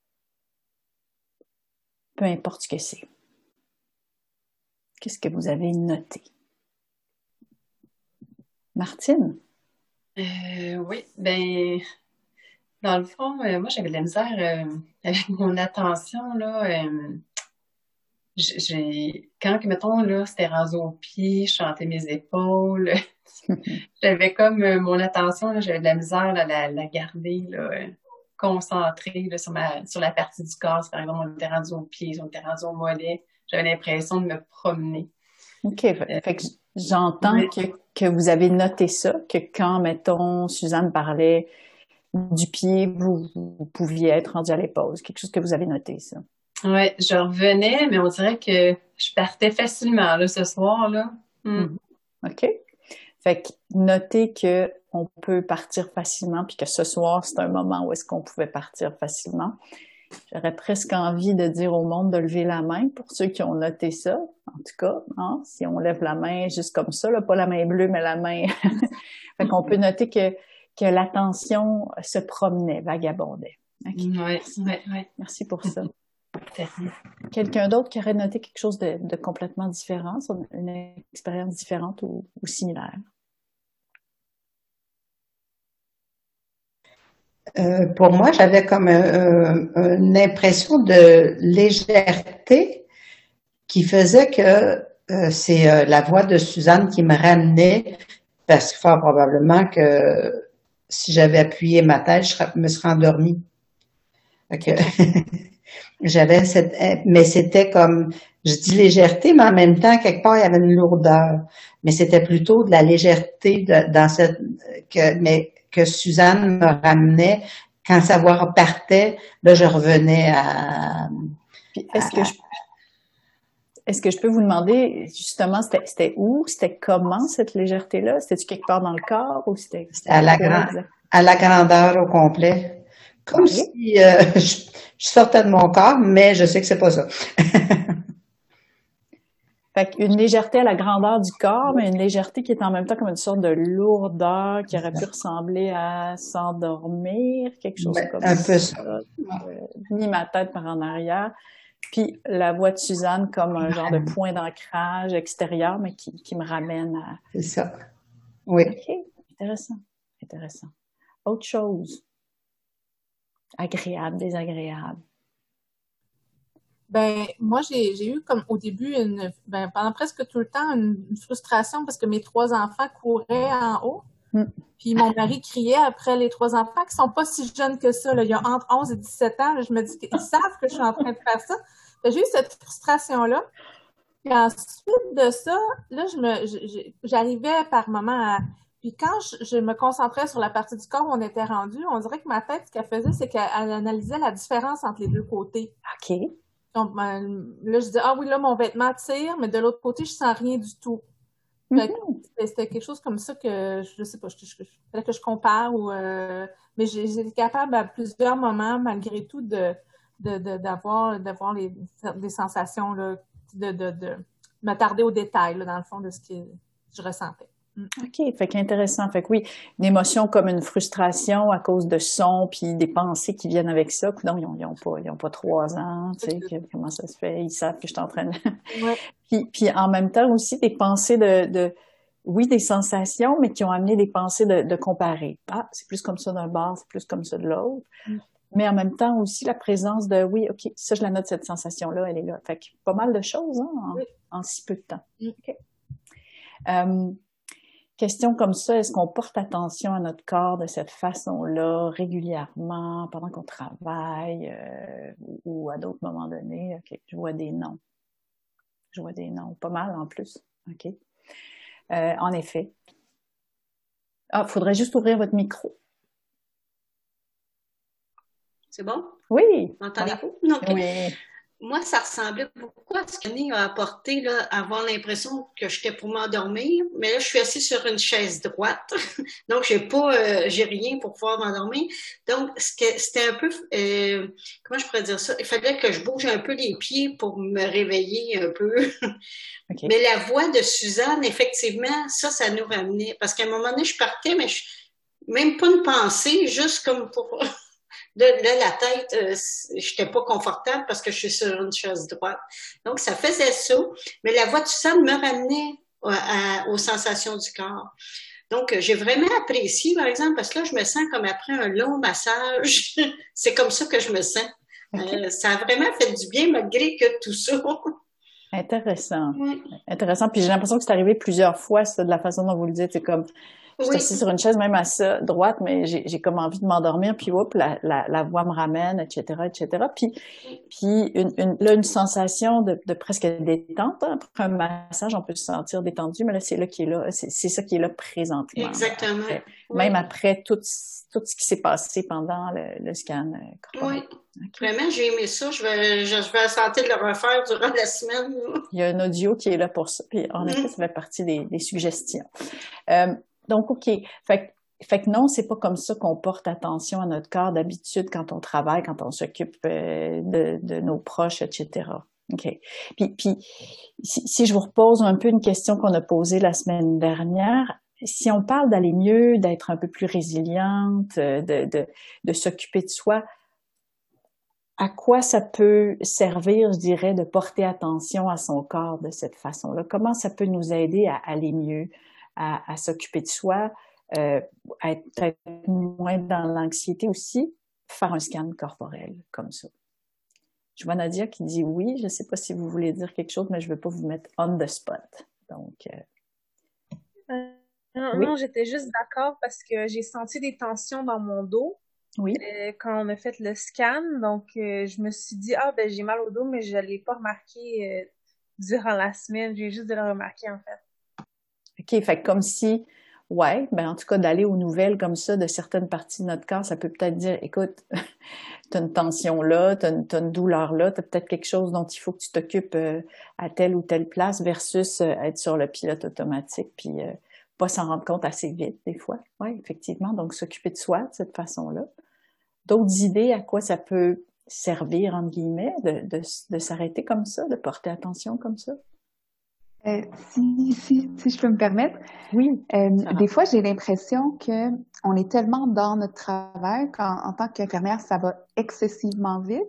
Peu importe ce que c'est. Qu'est-ce que vous avez noté? Martine? Euh, oui, ben, dans le fond, euh, moi, j'avais de la misère euh, avec mon attention, là. Euh, j'ai, quand, mettons, là, c'était rendu aux pieds, je chantais mes épaules. J'avais comme euh, mon attention, là, j'avais de la misère à la, la garder, là, euh, concentrée, là, sur ma, sur la partie du corps. Par exemple, on était rendu aux pieds, on était rendu aux mollets. J'avais l'impression de me promener. OK. Fait, fait que j'entends que, que vous avez noté ça, que quand, mettons, Suzanne parlait du pied, vous, vous pouviez être rendu à l'épaule. C'est quelque chose que vous avez noté, ça. Ouais, je revenais, mais on dirait que je partais facilement, là, ce soir, là. Mm. Mm. OK. Fait que notez que on peut partir facilement, puis que ce soir, c'est un moment où est-ce qu'on pouvait partir facilement. J'aurais presque envie de dire au monde de lever la main pour ceux qui ont noté ça. En tout cas, hein, si on lève la main juste comme ça, là, pas la main bleue, mais la main. Fait qu'on peut noter que, que l'attention se promenait, vagabondait. Okay. Oui, oui, oui. Merci pour ça. Quelqu'un d'autre qui aurait noté quelque chose de, de complètement différent, une expérience différente ou, ou similaire? Euh, pour moi, j'avais comme un, un, une impression de légèreté qui faisait que euh, c'est euh, la voix de Suzanne qui me ramenait, parce que fort probablement que si j'avais appuyé ma tête, je me serais endormie. Okay. J'avais cette, mais c'était comme, je dis légèreté, mais en même temps, quelque part, il y avait une lourdeur. Mais c'était plutôt de la légèreté de, dans cette, que, mais que Suzanne me ramenait. Quand sa voix partait, là, je revenais à... Puis est-ce à, que je, est-ce que je peux vous demander, justement, c'était, c'était où? C'était comment, cette légèreté-là? C'était-tu quelque part dans le corps ou c'était... C'était à la, grand, à la grandeur au complet. Comme okay. si euh, je, je sortais de mon corps, mais je sais que c'est pas ça. Fait qu'une légèreté à la grandeur du corps, mais une légèreté qui est en même temps comme une sorte de lourdeur qui aurait pu ressembler à s'endormir, quelque chose ouais, comme un ça. Peu ça. Euh, mis ma tête par en arrière. Puis la voix de Suzanne comme un genre de point d'ancrage extérieur, mais qui, qui me ramène à... C'est ça. Oui. OK. Intéressant. Intéressant. Autre chose. Agréable, désagréable. Ben, moi, j'ai, j'ai eu comme au début, une, ben, pendant presque tout le temps, une, une frustration parce que mes trois enfants couraient en haut. Mm. Puis mon mari criait après les trois enfants qui sont pas si jeunes que ça. Là. Il y a entre onze et dix-sept ans. Là, je me dis qu'ils savent que je suis en train de faire ça. Ben, j'ai eu cette frustration-là. Puis ensuite de ça, là, je me, je, j'arrivais par moments à... Puis quand je, je me concentrais sur la partie du corps où on était rendu, on dirait que ma tête, ce qu'elle faisait, c'est qu'elle analysait la différence entre les deux côtés. OK. Donc, ben, là, je dis, ah oui, là, mon vêtement tire, mais de l'autre côté, je sens rien du tout. Mm-hmm. Fait que c'était quelque chose comme ça que, je sais pas, je, je, je, que je compare ou, euh, mais j'ai, j'ai été capable à plusieurs moments, malgré tout, de, de, de, d'avoir, d'avoir les, des sensations, là, de, de, de m'attarder aux détails, là, dans le fond, de ce que je ressentais. OK, fait qu'intéressant. Fait que oui, une émotion comme une frustration à cause de sons puis des pensées qui viennent avec ça. Non, ils ont, ils ont pas, ils ont pas trois ans, tu sais, que, comment ça se fait? Ils savent que je suis en train de... Ouais. puis, puis en même temps aussi des pensées de, de, oui, des sensations, mais qui ont amené des pensées de, de comparer. Ah, c'est plus comme ça d'un bord, c'est plus comme ça de l'autre. Mm. Mais en même temps aussi la présence de, oui, OK, ça, je la note, cette sensation-là, elle est là. Fait que pas mal de choses, hein, en, oui. en si peu de temps. Mm. OK. Euh, question comme ça, est-ce qu'on porte attention à notre corps de cette façon-là régulièrement, pendant qu'on travaille euh, ou, ou à d'autres moments donnés? OK, je vois des noms. Je vois des noms, pas mal en plus. OK. Euh, en effet. Ah, faudrait juste ouvrir votre micro. C'est bon? Oui. M'entendez-vous? Voilà. Okay. Oui. Moi, ça ressemblait beaucoup à ce qu'Annie a apporté, là, avoir l'impression que j'étais pour m'endormir. Mais là, je suis assise sur une chaise droite. Donc, j'ai pas, euh, j'ai rien pour pouvoir m'endormir. Donc, c'était un peu, euh, comment je pourrais dire ça? Il fallait que je bouge un peu les pieds pour me réveiller un peu. Okay. Mais la voix de Suzanne, effectivement, ça, ça nous ramenait. Parce qu'à un moment donné, je partais, mais je, même pas une pensée, juste comme pour... Là, là, la tête, euh, j'étais pas confortable parce que je suis sur une chaise droite. Donc, ça faisait ça. Mais la voix de Suzanne me ramenait à, à, aux sensations du corps. Donc, j'ai vraiment apprécié, par exemple, parce que là, je me sens comme après un long massage. C'est comme ça que je me sens. Okay. Euh, ça a vraiment fait du bien malgré que tout ça. Intéressant. Oui. Intéressant. Puis j'ai l'impression que c'est arrivé plusieurs fois, ça, de la façon dont vous le dites. C'est comme... Je suis oui. assise sur une chaise, même assez droite, mais j'ai, j'ai comme envie de m'endormir, puis hop, la, la, la voix me ramène, et cetera, et cetera. Puis, puis une, une, là, une sensation de, de presque détente. Hein. Après un massage, on peut se sentir détendu, mais là, c'est là qui est là, c'est, c'est ça qui est là présentement. Exactement. Après, oui. Même après tout, tout ce qui s'est passé pendant le, le scan corporel. Oui. Okay. Vraiment, j'ai aimé ça. Je vais, je, je vais tenter de le refaire durant la semaine. Il y a un audio qui est là pour ça. Puis, en effet, ça fait partie des, des suggestions. Euh, Donc, OK. Fait, fait que non, c'est pas comme ça qu'on porte attention à notre corps d'habitude quand on travaille, quand on s'occupe euh, de, de nos proches, et cetera. OK. Puis, puis si, si je vous repose un peu une question qu'on a posée la semaine dernière, si on parle d'aller mieux, d'être un peu plus résiliente, de, de, de s'occuper de soi, à quoi ça peut servir, je dirais, de porter attention à son corps de cette façon-là? Comment ça peut nous aider à aller mieux? À, à s'occuper de soi, euh, à être peut-être moins dans l'anxiété aussi, faire un scan corporel comme ça. Je vois Nadia qui dit oui. Je ne sais pas si vous voulez dire quelque chose, mais je ne veux pas vous mettre on the spot. Donc, euh... Euh, non, oui. non, j'étais juste d'accord parce que j'ai senti des tensions dans mon dos oui. euh, quand on a fait le scan. Donc, euh, je me suis dit, ah, ben j'ai mal au dos, mais je ne l'ai pas remarqué euh, durant la semaine. J'ai juste de le remarquer, en fait. OK, fait comme si, ouais, ben en tout cas, d'aller aux nouvelles comme ça de certaines parties de notre corps, ça peut peut-être dire, écoute, t'as une tension là, t'as une, t'as une douleur là, t'as peut-être quelque chose dont il faut que tu t'occupes euh, à telle ou telle place versus euh, être sur le pilote automatique puis euh, pas s'en rendre compte assez vite des fois. Oui, effectivement, donc s'occuper de soi de cette façon-là. D'autres idées à quoi ça peut servir, entre guillemets, de, de, de s'arrêter comme ça, de porter attention comme ça? Euh, si, si, si je peux me permettre. Oui. Euh, des fois, j'ai l'impression que on est tellement dans notre travail qu'en en tant qu'infirmière, ça va excessivement vite.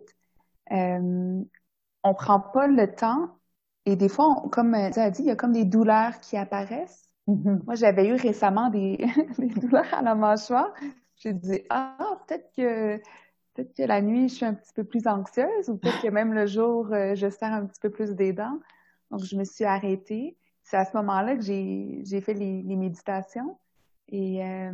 Euh, on prend pas le temps. Et des fois, on, comme tu as dit, il y a comme des douleurs qui apparaissent. Mm-hmm. Moi, j'avais eu récemment des, des douleurs à la mâchoire. J'ai dit, ah, peut-être que peut-être que la nuit, je suis un petit peu plus anxieuse ou peut-être que même le jour, euh, je serre un petit peu plus des dents. Donc, je me suis arrêtée. C'est à ce moment-là que j'ai, j'ai fait les, les méditations et euh,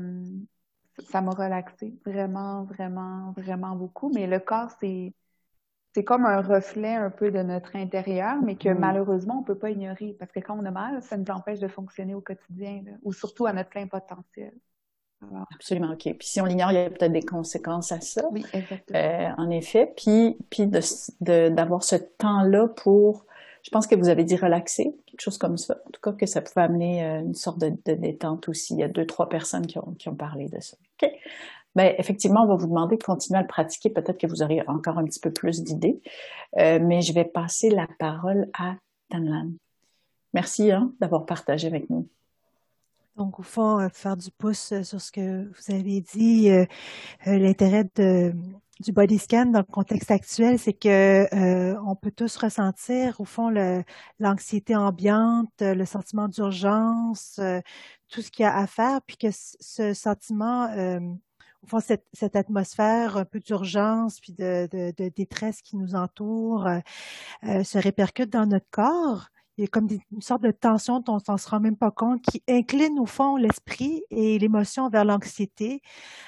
ça m'a relaxée vraiment, vraiment, vraiment beaucoup. Mais le corps, c'est, c'est comme un reflet un peu de notre intérieur, mais que mmh. malheureusement, on ne peut pas ignorer parce que quand on a mal, ça nous empêche de fonctionner au quotidien là, ou surtout à notre plein potentiel. Alors. Absolument, OK. Puis si on l'ignore, il y a peut-être des conséquences à ça. Oui, exactement. Euh, en effet. Puis, puis de, de, d'avoir ce temps-là pour... Je pense que vous avez dit relaxer, quelque chose comme ça. En tout cas, que ça pouvait amener une sorte de, de détente aussi. Il y a deux, trois personnes qui ont, qui ont parlé de ça. OK. Bien, effectivement, on va vous demander de continuer à le pratiquer. Peut-être que vous aurez encore un petit peu plus d'idées. Euh, mais je vais passer la parole à Tanlan. Merci hein, d'avoir partagé avec nous. Donc, au fond, euh, faire du pouce sur ce que vous avez dit, euh, euh, l'intérêt de, du body scan dans le contexte actuel, c'est que euh, on peut tous ressentir, au fond, le, l'anxiété ambiante, le sentiment d'urgence, euh, tout ce qu'il y a à faire, puis que ce sentiment, euh, au fond, cette, cette atmosphère un peu d'urgence puis de, de, de détresse qui nous entoure euh, euh, se répercute dans notre corps. Il y a comme des, une sorte de tension dont on ne se rend même pas compte, qui incline au fond l'esprit et l'émotion vers l'anxiété,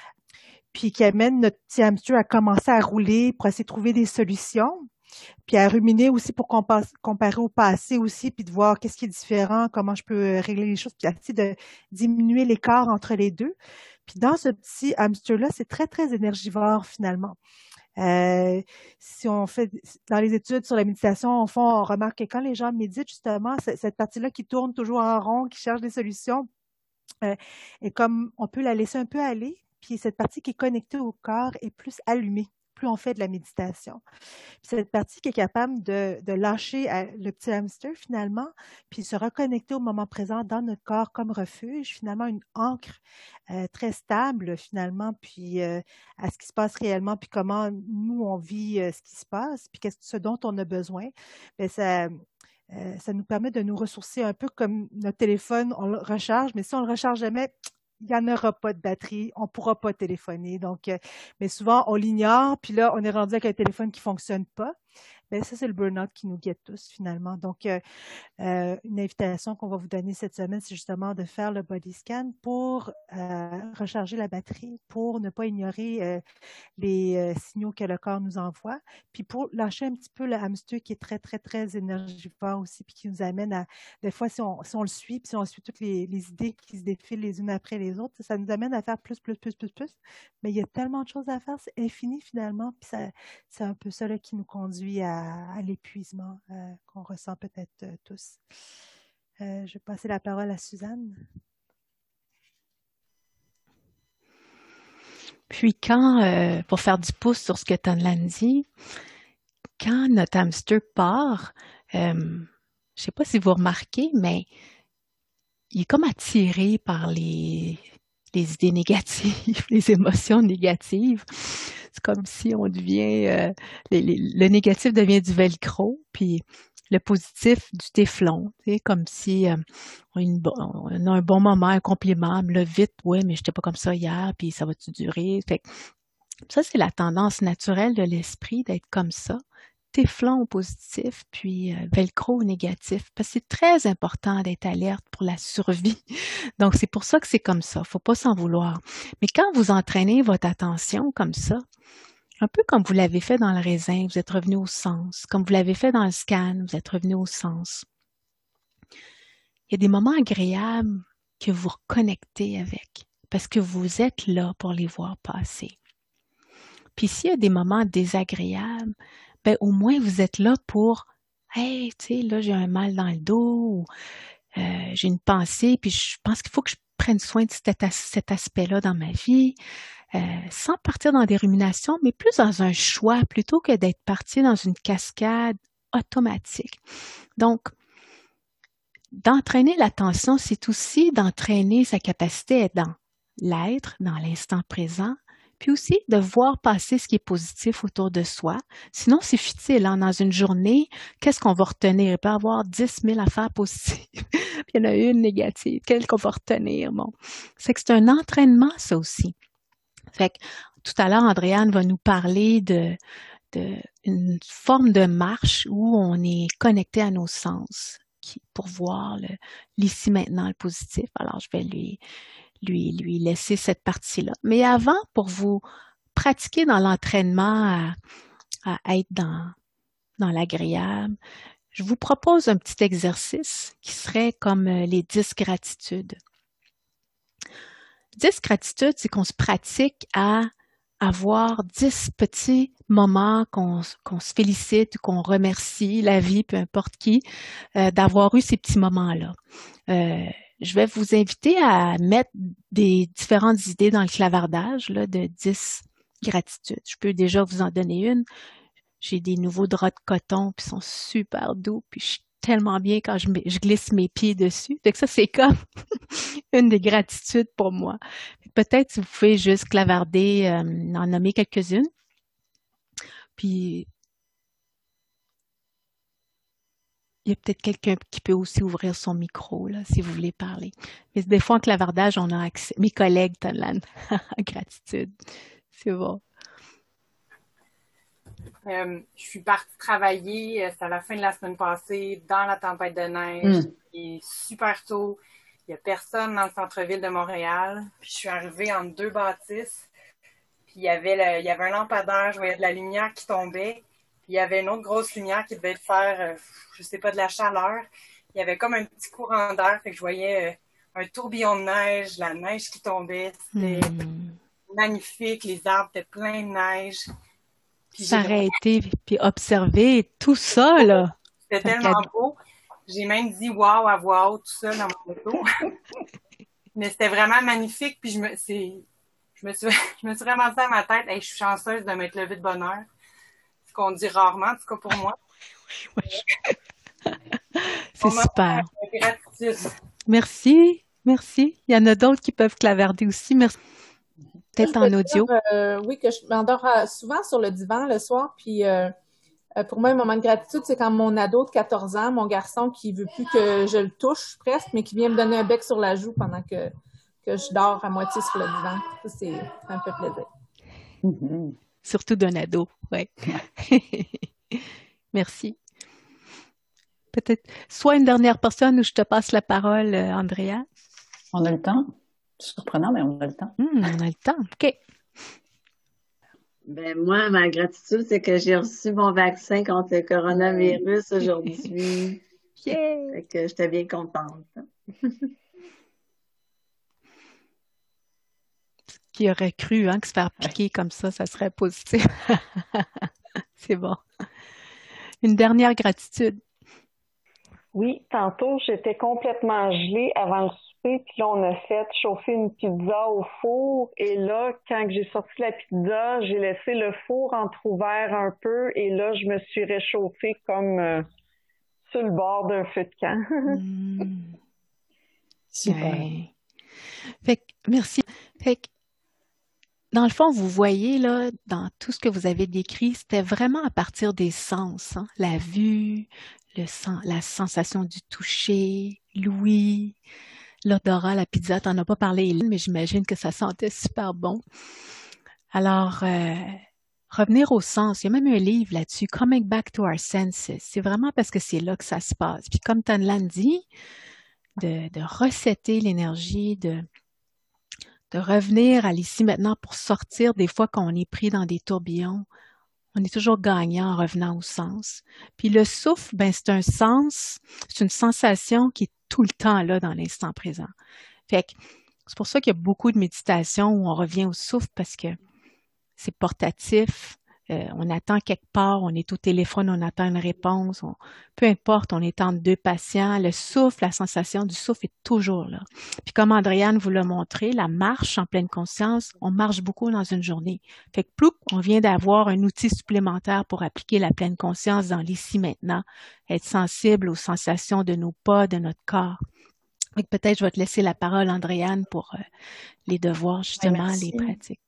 puis qui amène notre petit hamster à commencer à rouler pour essayer de trouver des solutions, puis à ruminer aussi pour comparer au passé aussi, puis de voir qu'est-ce qui est différent, comment je peux régler les choses, puis essayer de diminuer l'écart entre les deux. Puis dans ce petit hamster-là, c'est très, très énergivore finalement. Euh, si on fait dans les études sur la méditation, au fond, on remarque que quand les gens méditent, justement, cette partie-là qui tourne toujours en rond, qui cherche des solutions, euh, et comme on peut la laisser un peu aller, puis cette partie qui est connectée au corps est plus allumée, plus on fait de la méditation. Puis cette partie qui est capable de, de lâcher euh, le petit hamster finalement, puis se reconnecter au moment présent dans notre corps comme refuge, finalement une ancre euh, très stable finalement, puis euh, à ce qui se passe réellement, puis comment nous on vit euh, ce qui se passe, puis qu'est-ce ce dont on a besoin. Bien, ça Euh, ça nous permet de nous ressourcer un peu comme notre téléphone, on le recharge, mais si on le recharge jamais, il n'y en aura pas de batterie, on ne pourra pas téléphoner. Donc, euh, mais souvent, on l'ignore, puis là, on est rendu avec un téléphone qui ne fonctionne pas. Bien, ça, c'est le burn-out qui nous guette tous, finalement. Donc, euh, euh, une invitation qu'on va vous donner cette semaine, c'est justement de faire le body scan pour euh, recharger la batterie, pour ne pas ignorer euh, les euh, signaux que le corps nous envoie, puis pour lâcher un petit peu le hamster qui est très, très, très énergivore aussi, puis qui nous amène à, des fois, si on, si on le suit, puis si on suit toutes les, les idées qui se défilent les unes après les autres, ça nous amène à faire plus, plus, plus, plus, plus, mais il y a tellement de choses à faire, c'est infini finalement, puis ça, c'est un peu ça là, qui nous conduit à, à l'épuisement euh, qu'on ressent peut-être euh, tous. Euh, je vais passer la parole à Suzanne. Puis quand, euh, pour faire du pouce sur ce que Tanlan dit, quand notre hamster part, euh, je ne sais pas si vous remarquez, mais il est comme attiré par les, les idées négatives, les émotions négatives. C'est comme si on devient, euh, les, les, le négatif devient du velcro, puis le positif du téflon. C'est comme si euh, on, a une, on a un bon moment, un compliment, mais là, vite, ouais, mais j'étais pas comme ça hier, puis ça va-tu durer? Fait que ça, c'est la tendance naturelle de l'esprit d'être comme ça. Téflon au positif, puis euh, velcro au négatif. Parce que c'est très important d'être alerte pour la survie. Donc, c'est pour ça que c'est comme ça. Faut pas s'en vouloir. Mais quand vous entraînez votre attention comme ça, un peu comme vous l'avez fait dans le raisin, vous êtes revenu au sens. Comme vous l'avez fait dans le scan, vous êtes revenu au sens. Il y a des moments agréables que vous reconnectez avec parce que vous êtes là pour les voir passer. Puis s'il y a des moments désagréables, ben au moins vous êtes là pour « Hey, tu sais, là, j'ai un mal dans le dos, ou euh, j'ai une pensée, puis je pense qu'il faut que je prenne soin de cet, as- cet aspect-là dans ma vie. » Euh, sans partir dans des ruminations, mais plus dans un choix plutôt que d'être parti dans une cascade automatique. Donc, d'entraîner l'attention, c'est aussi d'entraîner sa capacité à être dans l'être, dans l'instant présent, puis aussi de voir passer ce qui est positif autour de soi. Sinon, c'est futile. Hein? Dans une journée, qu'est-ce qu'on va retenir? Il peut y avoir dix mille affaires positives, puis il y en a une négative. Quelle qu'on va retenir? Bon, c'est que c'est un entraînement, ça aussi. Fait que tout à l'heure, Andréane va nous parler de, de une forme de marche où on est connecté à nos sens qui, pour voir le, l'ici maintenant, le positif. Alors, je vais lui, lui, lui laisser cette partie-là. Mais avant, pour vous pratiquer dans l'entraînement à, à être dans, dans l'agréable, je vous propose un petit exercice qui serait comme les dix gratitudes. dix gratitudes, c'est qu'on se pratique à avoir dix petits moments qu'on, qu'on se félicite, qu'on remercie la vie, peu importe qui, euh, d'avoir eu ces petits moments-là. Euh, je vais vous inviter à mettre des différentes idées dans le clavardage là, de dix gratitudes. Je peux déjà vous en donner une. J'ai des nouveaux draps de coton, puis ils sont super doux, puis je suis tellement bien quand je, je glisse mes pieds dessus. Fait que ça, c'est comme une des gratitudes pour moi. Peut-être si vous pouvez juste clavarder, euh, en nommer quelques-unes. Puis, il y a peut-être quelqu'un qui peut aussi ouvrir son micro, là, si vous voulez parler. Mais des fois, en clavardage, on a accès. Mes collègues, Tanlan, gratitude. C'est bon. Euh, je suis partie travailler, euh, c'est à la fin de la semaine passée, dans la tempête de neige. Mm. Il est super tôt. Il n'y a personne dans le centre-ville de Montréal. Puis je suis arrivée entre deux bâtisses. Puis il y avait le, il y avait un lampadaire, je voyais de la lumière qui tombait. Puis il y avait une autre grosse lumière qui devait faire, euh, je sais pas, de la chaleur. Il y avait comme un petit courant d'air, fait que je voyais euh, un tourbillon de neige, la neige qui tombait. C'était mm. magnifique, les arbres étaient pleins de neige. S'arrêter puis observer tout ça, là. C'était tellement beau. J'ai même dit « wow » à voix haute, tout ça, dans mon auto. Mais c'était vraiment magnifique. Puis je me, c'est, je me suis, je me suis vraiment dit à ma tête hey, « je suis chanceuse de m'être levée de bonne heure. » Ce qu'on dit rarement, en tout cas pour moi. C'est super. Gratitude. Merci, merci. Il y en a d'autres qui peuvent clavarder aussi. Merci. Peut-être en audio. Dire, euh, oui, que je m'endors souvent sur le divan le soir, puis euh, pour moi, un moment de gratitude, c'est quand mon ado de quatorze ans, mon garçon qui veut plus que je le touche presque, mais qui vient me donner un bec sur la joue pendant que, que je dors à moitié sur le divan. Ça, c'est, ça me fait plaisir. Mm-hmm. Surtout d'un ado, oui. Merci. Peut-être soit une dernière personne où je te passe la parole, Andrea. On a le temps. Surprenant, mais on a le temps. Mmh, on a le temps, OK. Ben moi, ma gratitude, c'est que j'ai reçu mon vaccin contre le coronavirus aujourd'hui. Yeah! Fait que j'étais bien contente. Qui aurait cru hein, que se faire piquer ouais. comme ça, ça serait positif. C'est bon. Une dernière gratitude. Oui, tantôt, j'étais complètement gelée avant le souper, puis là, on a fait chauffer une pizza au four, et là, quand j'ai sorti la pizza, j'ai laissé le four entrouvert un peu, et là, je me suis réchauffée comme euh, sur le bord d'un feu de camp. Mmh. Super. Ouais. Fait que, merci. Fait que, dans le fond, vous voyez, là, dans tout ce que vous avez décrit, c'était vraiment à partir des sens, hein? La vue, le sens, la sensation du toucher, l'ouïe, l'odorat, la pizza. T'en as pas parlé, Hélène, mais j'imagine que ça sentait super bon. Alors, euh, revenir au sens. Il y a même un livre là-dessus, Coming Back to Our Senses. C'est vraiment parce que c'est là que ça se passe. Puis comme Tanlan dit, de, de resetter l'énergie, de de revenir à l'ici maintenant pour sortir des fois quand on est pris dans des tourbillons. On est toujours gagnant en revenant au sens. Puis le souffle, ben c'est un sens, c'est une sensation qui est tout le temps là dans l'instant présent. Fait que c'est pour ça qu'il y a beaucoup de méditations où on revient au souffle parce que c'est portatif. Euh, on attend quelque part, on est au téléphone, on attend une réponse. On, peu importe, on est entre deux patients. Le souffle, la sensation du souffle est toujours là. Puis comme Andréane vous l'a montré, la marche en pleine conscience, on marche beaucoup dans une journée. Fait que plus on vient d'avoir un outil supplémentaire pour appliquer la pleine conscience dans l'ici maintenant, être sensible aux sensations de nos pas, de notre corps. Fait que peut-être je vais te laisser la parole, Andréane, pour euh, les devoirs, justement, ouais, les pratiques.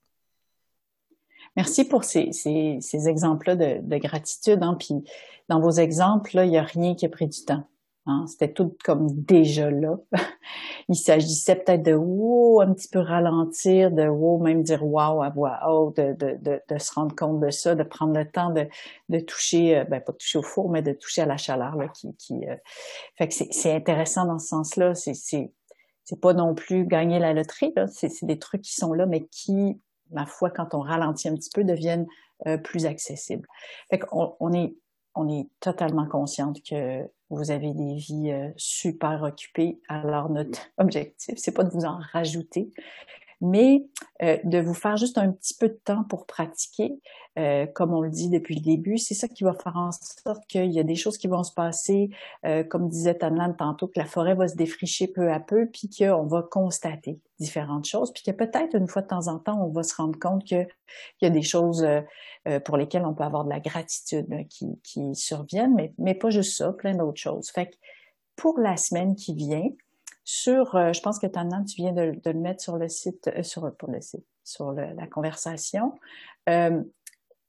Merci pour ces, ces, ces exemples-là de, de gratitude. Hein. Puis dans vos exemples, là, il n'y a rien qui a pris du temps. Hein. C'était tout comme déjà là. Il s'agissait peut-être de wow, un petit peu ralentir, de wow, même dire wow à voix haute, de, de, de, de se rendre compte de ça, de prendre le temps de, de toucher, ben pas de toucher au four, mais de toucher à la chaleur là, qui, qui euh... fait que c'est, c'est intéressant dans ce sens-là. C'est, c'est, c'est pas non plus gagner la loterie, là. C'est, c'est des trucs qui sont là, mais qui ma foi, quand on ralentit un petit peu, deviennent euh, plus accessibles. Fait qu'on on est, on est totalement consciente que vous avez des vies euh, super occupées. Alors, notre objectif, c'est pas de vous en rajouter, mais euh, de vous faire juste un petit peu de temps pour pratiquer. Euh, comme on le dit depuis le début, c'est ça qui va faire en sorte qu'il y a des choses qui vont se passer, euh, comme disait Tanlan tantôt, que la forêt va se défricher peu à peu, puis qu'on va constater différentes choses, puis que peut-être une fois de temps en temps, on va se rendre compte qu'il y a des choses euh, pour lesquelles on peut avoir de la gratitude là, qui, qui surviennent, mais, mais pas juste ça, plein d'autres choses. Fait que pour la semaine qui vient, sur, euh, je pense que Tanlan, tu viens de, de le mettre sur le site, euh, sur, pour le site, sur le, la conversation. Euh,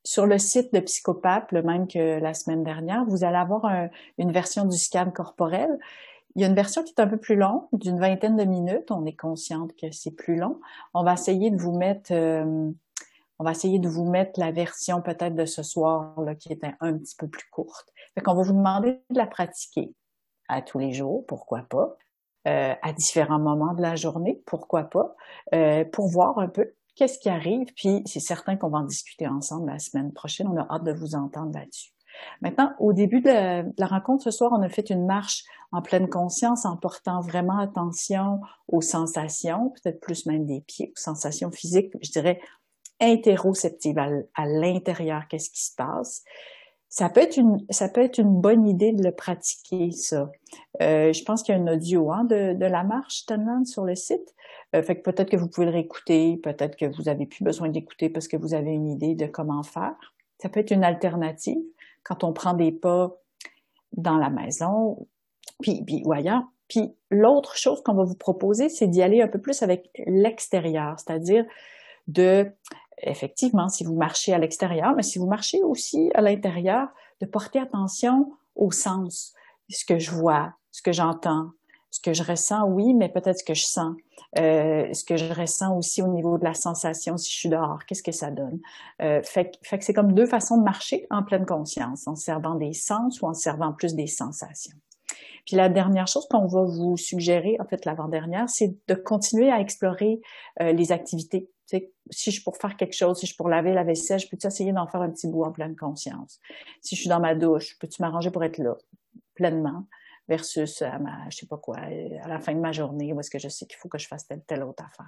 sur le site de Psychopap, le même que la semaine dernière, vous allez avoir un, une version du scan corporel. Il y a une version qui est un peu plus longue, d'une vingtaine de minutes. On est consciente que c'est plus long. On va essayer de vous mettre, euh, on va essayer de vous mettre la version peut-être de ce soir là, qui est un, un petit peu plus courte. Fait qu'on va vous demander de la pratiquer à tous les jours, pourquoi pas, euh, à différents moments de la journée, pourquoi pas, euh, pour voir un peu qu'est-ce qui arrive. Puis c'est certain qu'on va en discuter ensemble la semaine prochaine. On a hâte de vous entendre là-dessus. Maintenant, au début de la, de la rencontre ce soir, on a fait une marche en pleine conscience en portant vraiment attention aux sensations, peut-être plus même des pieds, aux sensations physiques, je dirais interoceptives à, à l'intérieur, qu'est-ce qui se passe. Ça peut être une, ça peut être une bonne idée de le pratiquer, ça. Euh, je pense qu'il y a un audio hein, de, de la marche, Tanlan, sur le site. Euh, fait que peut-être que vous pouvez le réécouter, peut-être que vous avez plus besoin d'écouter parce que vous avez une idée de comment faire. Ça peut être une alternative quand on prend des pas dans la maison, puis, puis ou ailleurs. Puis l'autre chose qu'on va vous proposer, c'est d'y aller un peu plus avec l'extérieur, c'est-à-dire de, effectivement, si vous marchez à l'extérieur, mais si vous marchez aussi à l'intérieur, de porter attention aux sens, ce que je vois, ce que j'entends, ce que je ressens, oui, mais peut-être ce que je sens, euh, ce que je ressens aussi au niveau de la sensation si je suis dehors, qu'est-ce que ça donne. Euh, fait, fait que c'est comme deux façons de marcher en pleine conscience, en servant des sens ou en servant plus des sensations. Puis la dernière chose qu'on va vous suggérer, en fait l'avant-dernière, c'est de continuer à explorer euh, les activités. Tu sais, si je suis pour faire quelque chose, si je suis pour laver la vaisselle, je peux-tu essayer d'en faire un petit bout en pleine conscience? Si je suis dans ma douche, peux-tu m'arranger pour être là, pleinement? Versus à ma, je sais pas quoi, à la fin de ma journée, où est-ce que je sais qu'il faut que je fasse telle, telle autre affaire.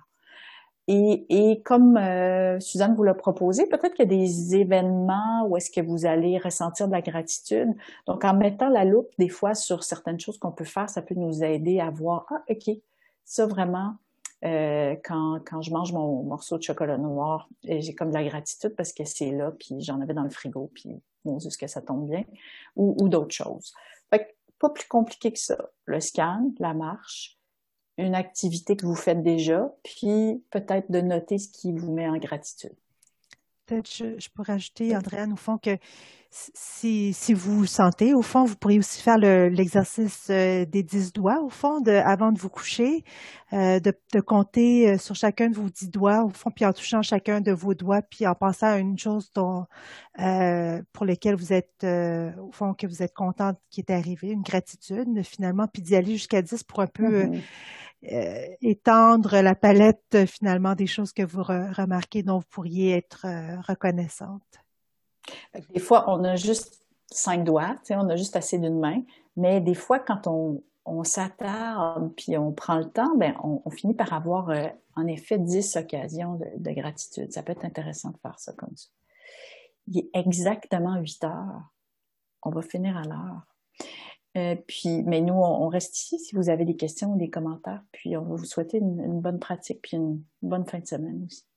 Et, et comme euh, Suzanne vous l'a proposé, peut-être qu'il y a des événements où est-ce que vous allez ressentir de la gratitude. Donc, en mettant la loupe, des fois, sur certaines choses qu'on peut faire, ça peut nous aider à voir, ah, OK, ça vraiment, euh, quand, quand je mange mon morceau de chocolat noir, j'ai comme de la gratitude parce que c'est là, puis j'en avais dans le frigo, puis mon Dieu, que ça tombe bien, ou, ou d'autres choses. Fait que, pas plus compliqué que ça. Le scan, la marche, une activité que vous faites déjà, puis peut-être de noter ce qui vous met en gratitude. Peut-être je, je pourrais ajouter, Andréane, au fond, que si, si vous le sentez, au fond, vous pourriez aussi faire le, l'exercice euh, des dix doigts, au fond, de, avant de vous coucher, euh, de, de compter euh, sur chacun de vos dix doigts, au fond, puis en touchant chacun de vos doigts, puis en pensant à une chose dont, euh, pour laquelle vous êtes, euh, au fond, que vous êtes contente qui est arrivée, une gratitude, finalement, puis d'y aller jusqu'à dix pour un peu mm-hmm. euh, euh, étendre la palette, euh, finalement, des choses que vous re- remarquez dont vous pourriez être euh, reconnaissante. Des fois, on a juste cinq doigts, tu sais, on a juste assez d'une main, mais des fois, quand on, on s'attarde puis on prend le temps, ben on, on finit par avoir euh, en effet dix occasions de, de gratitude. Ça peut être intéressant de faire ça comme ça. Il est exactement huit heures. On va finir à l'heure. Euh, puis, mais nous, on, on reste ici si vous avez des questions ou des commentaires, puis on va vous souhaiter une, une bonne pratique puis une bonne fin de semaine aussi.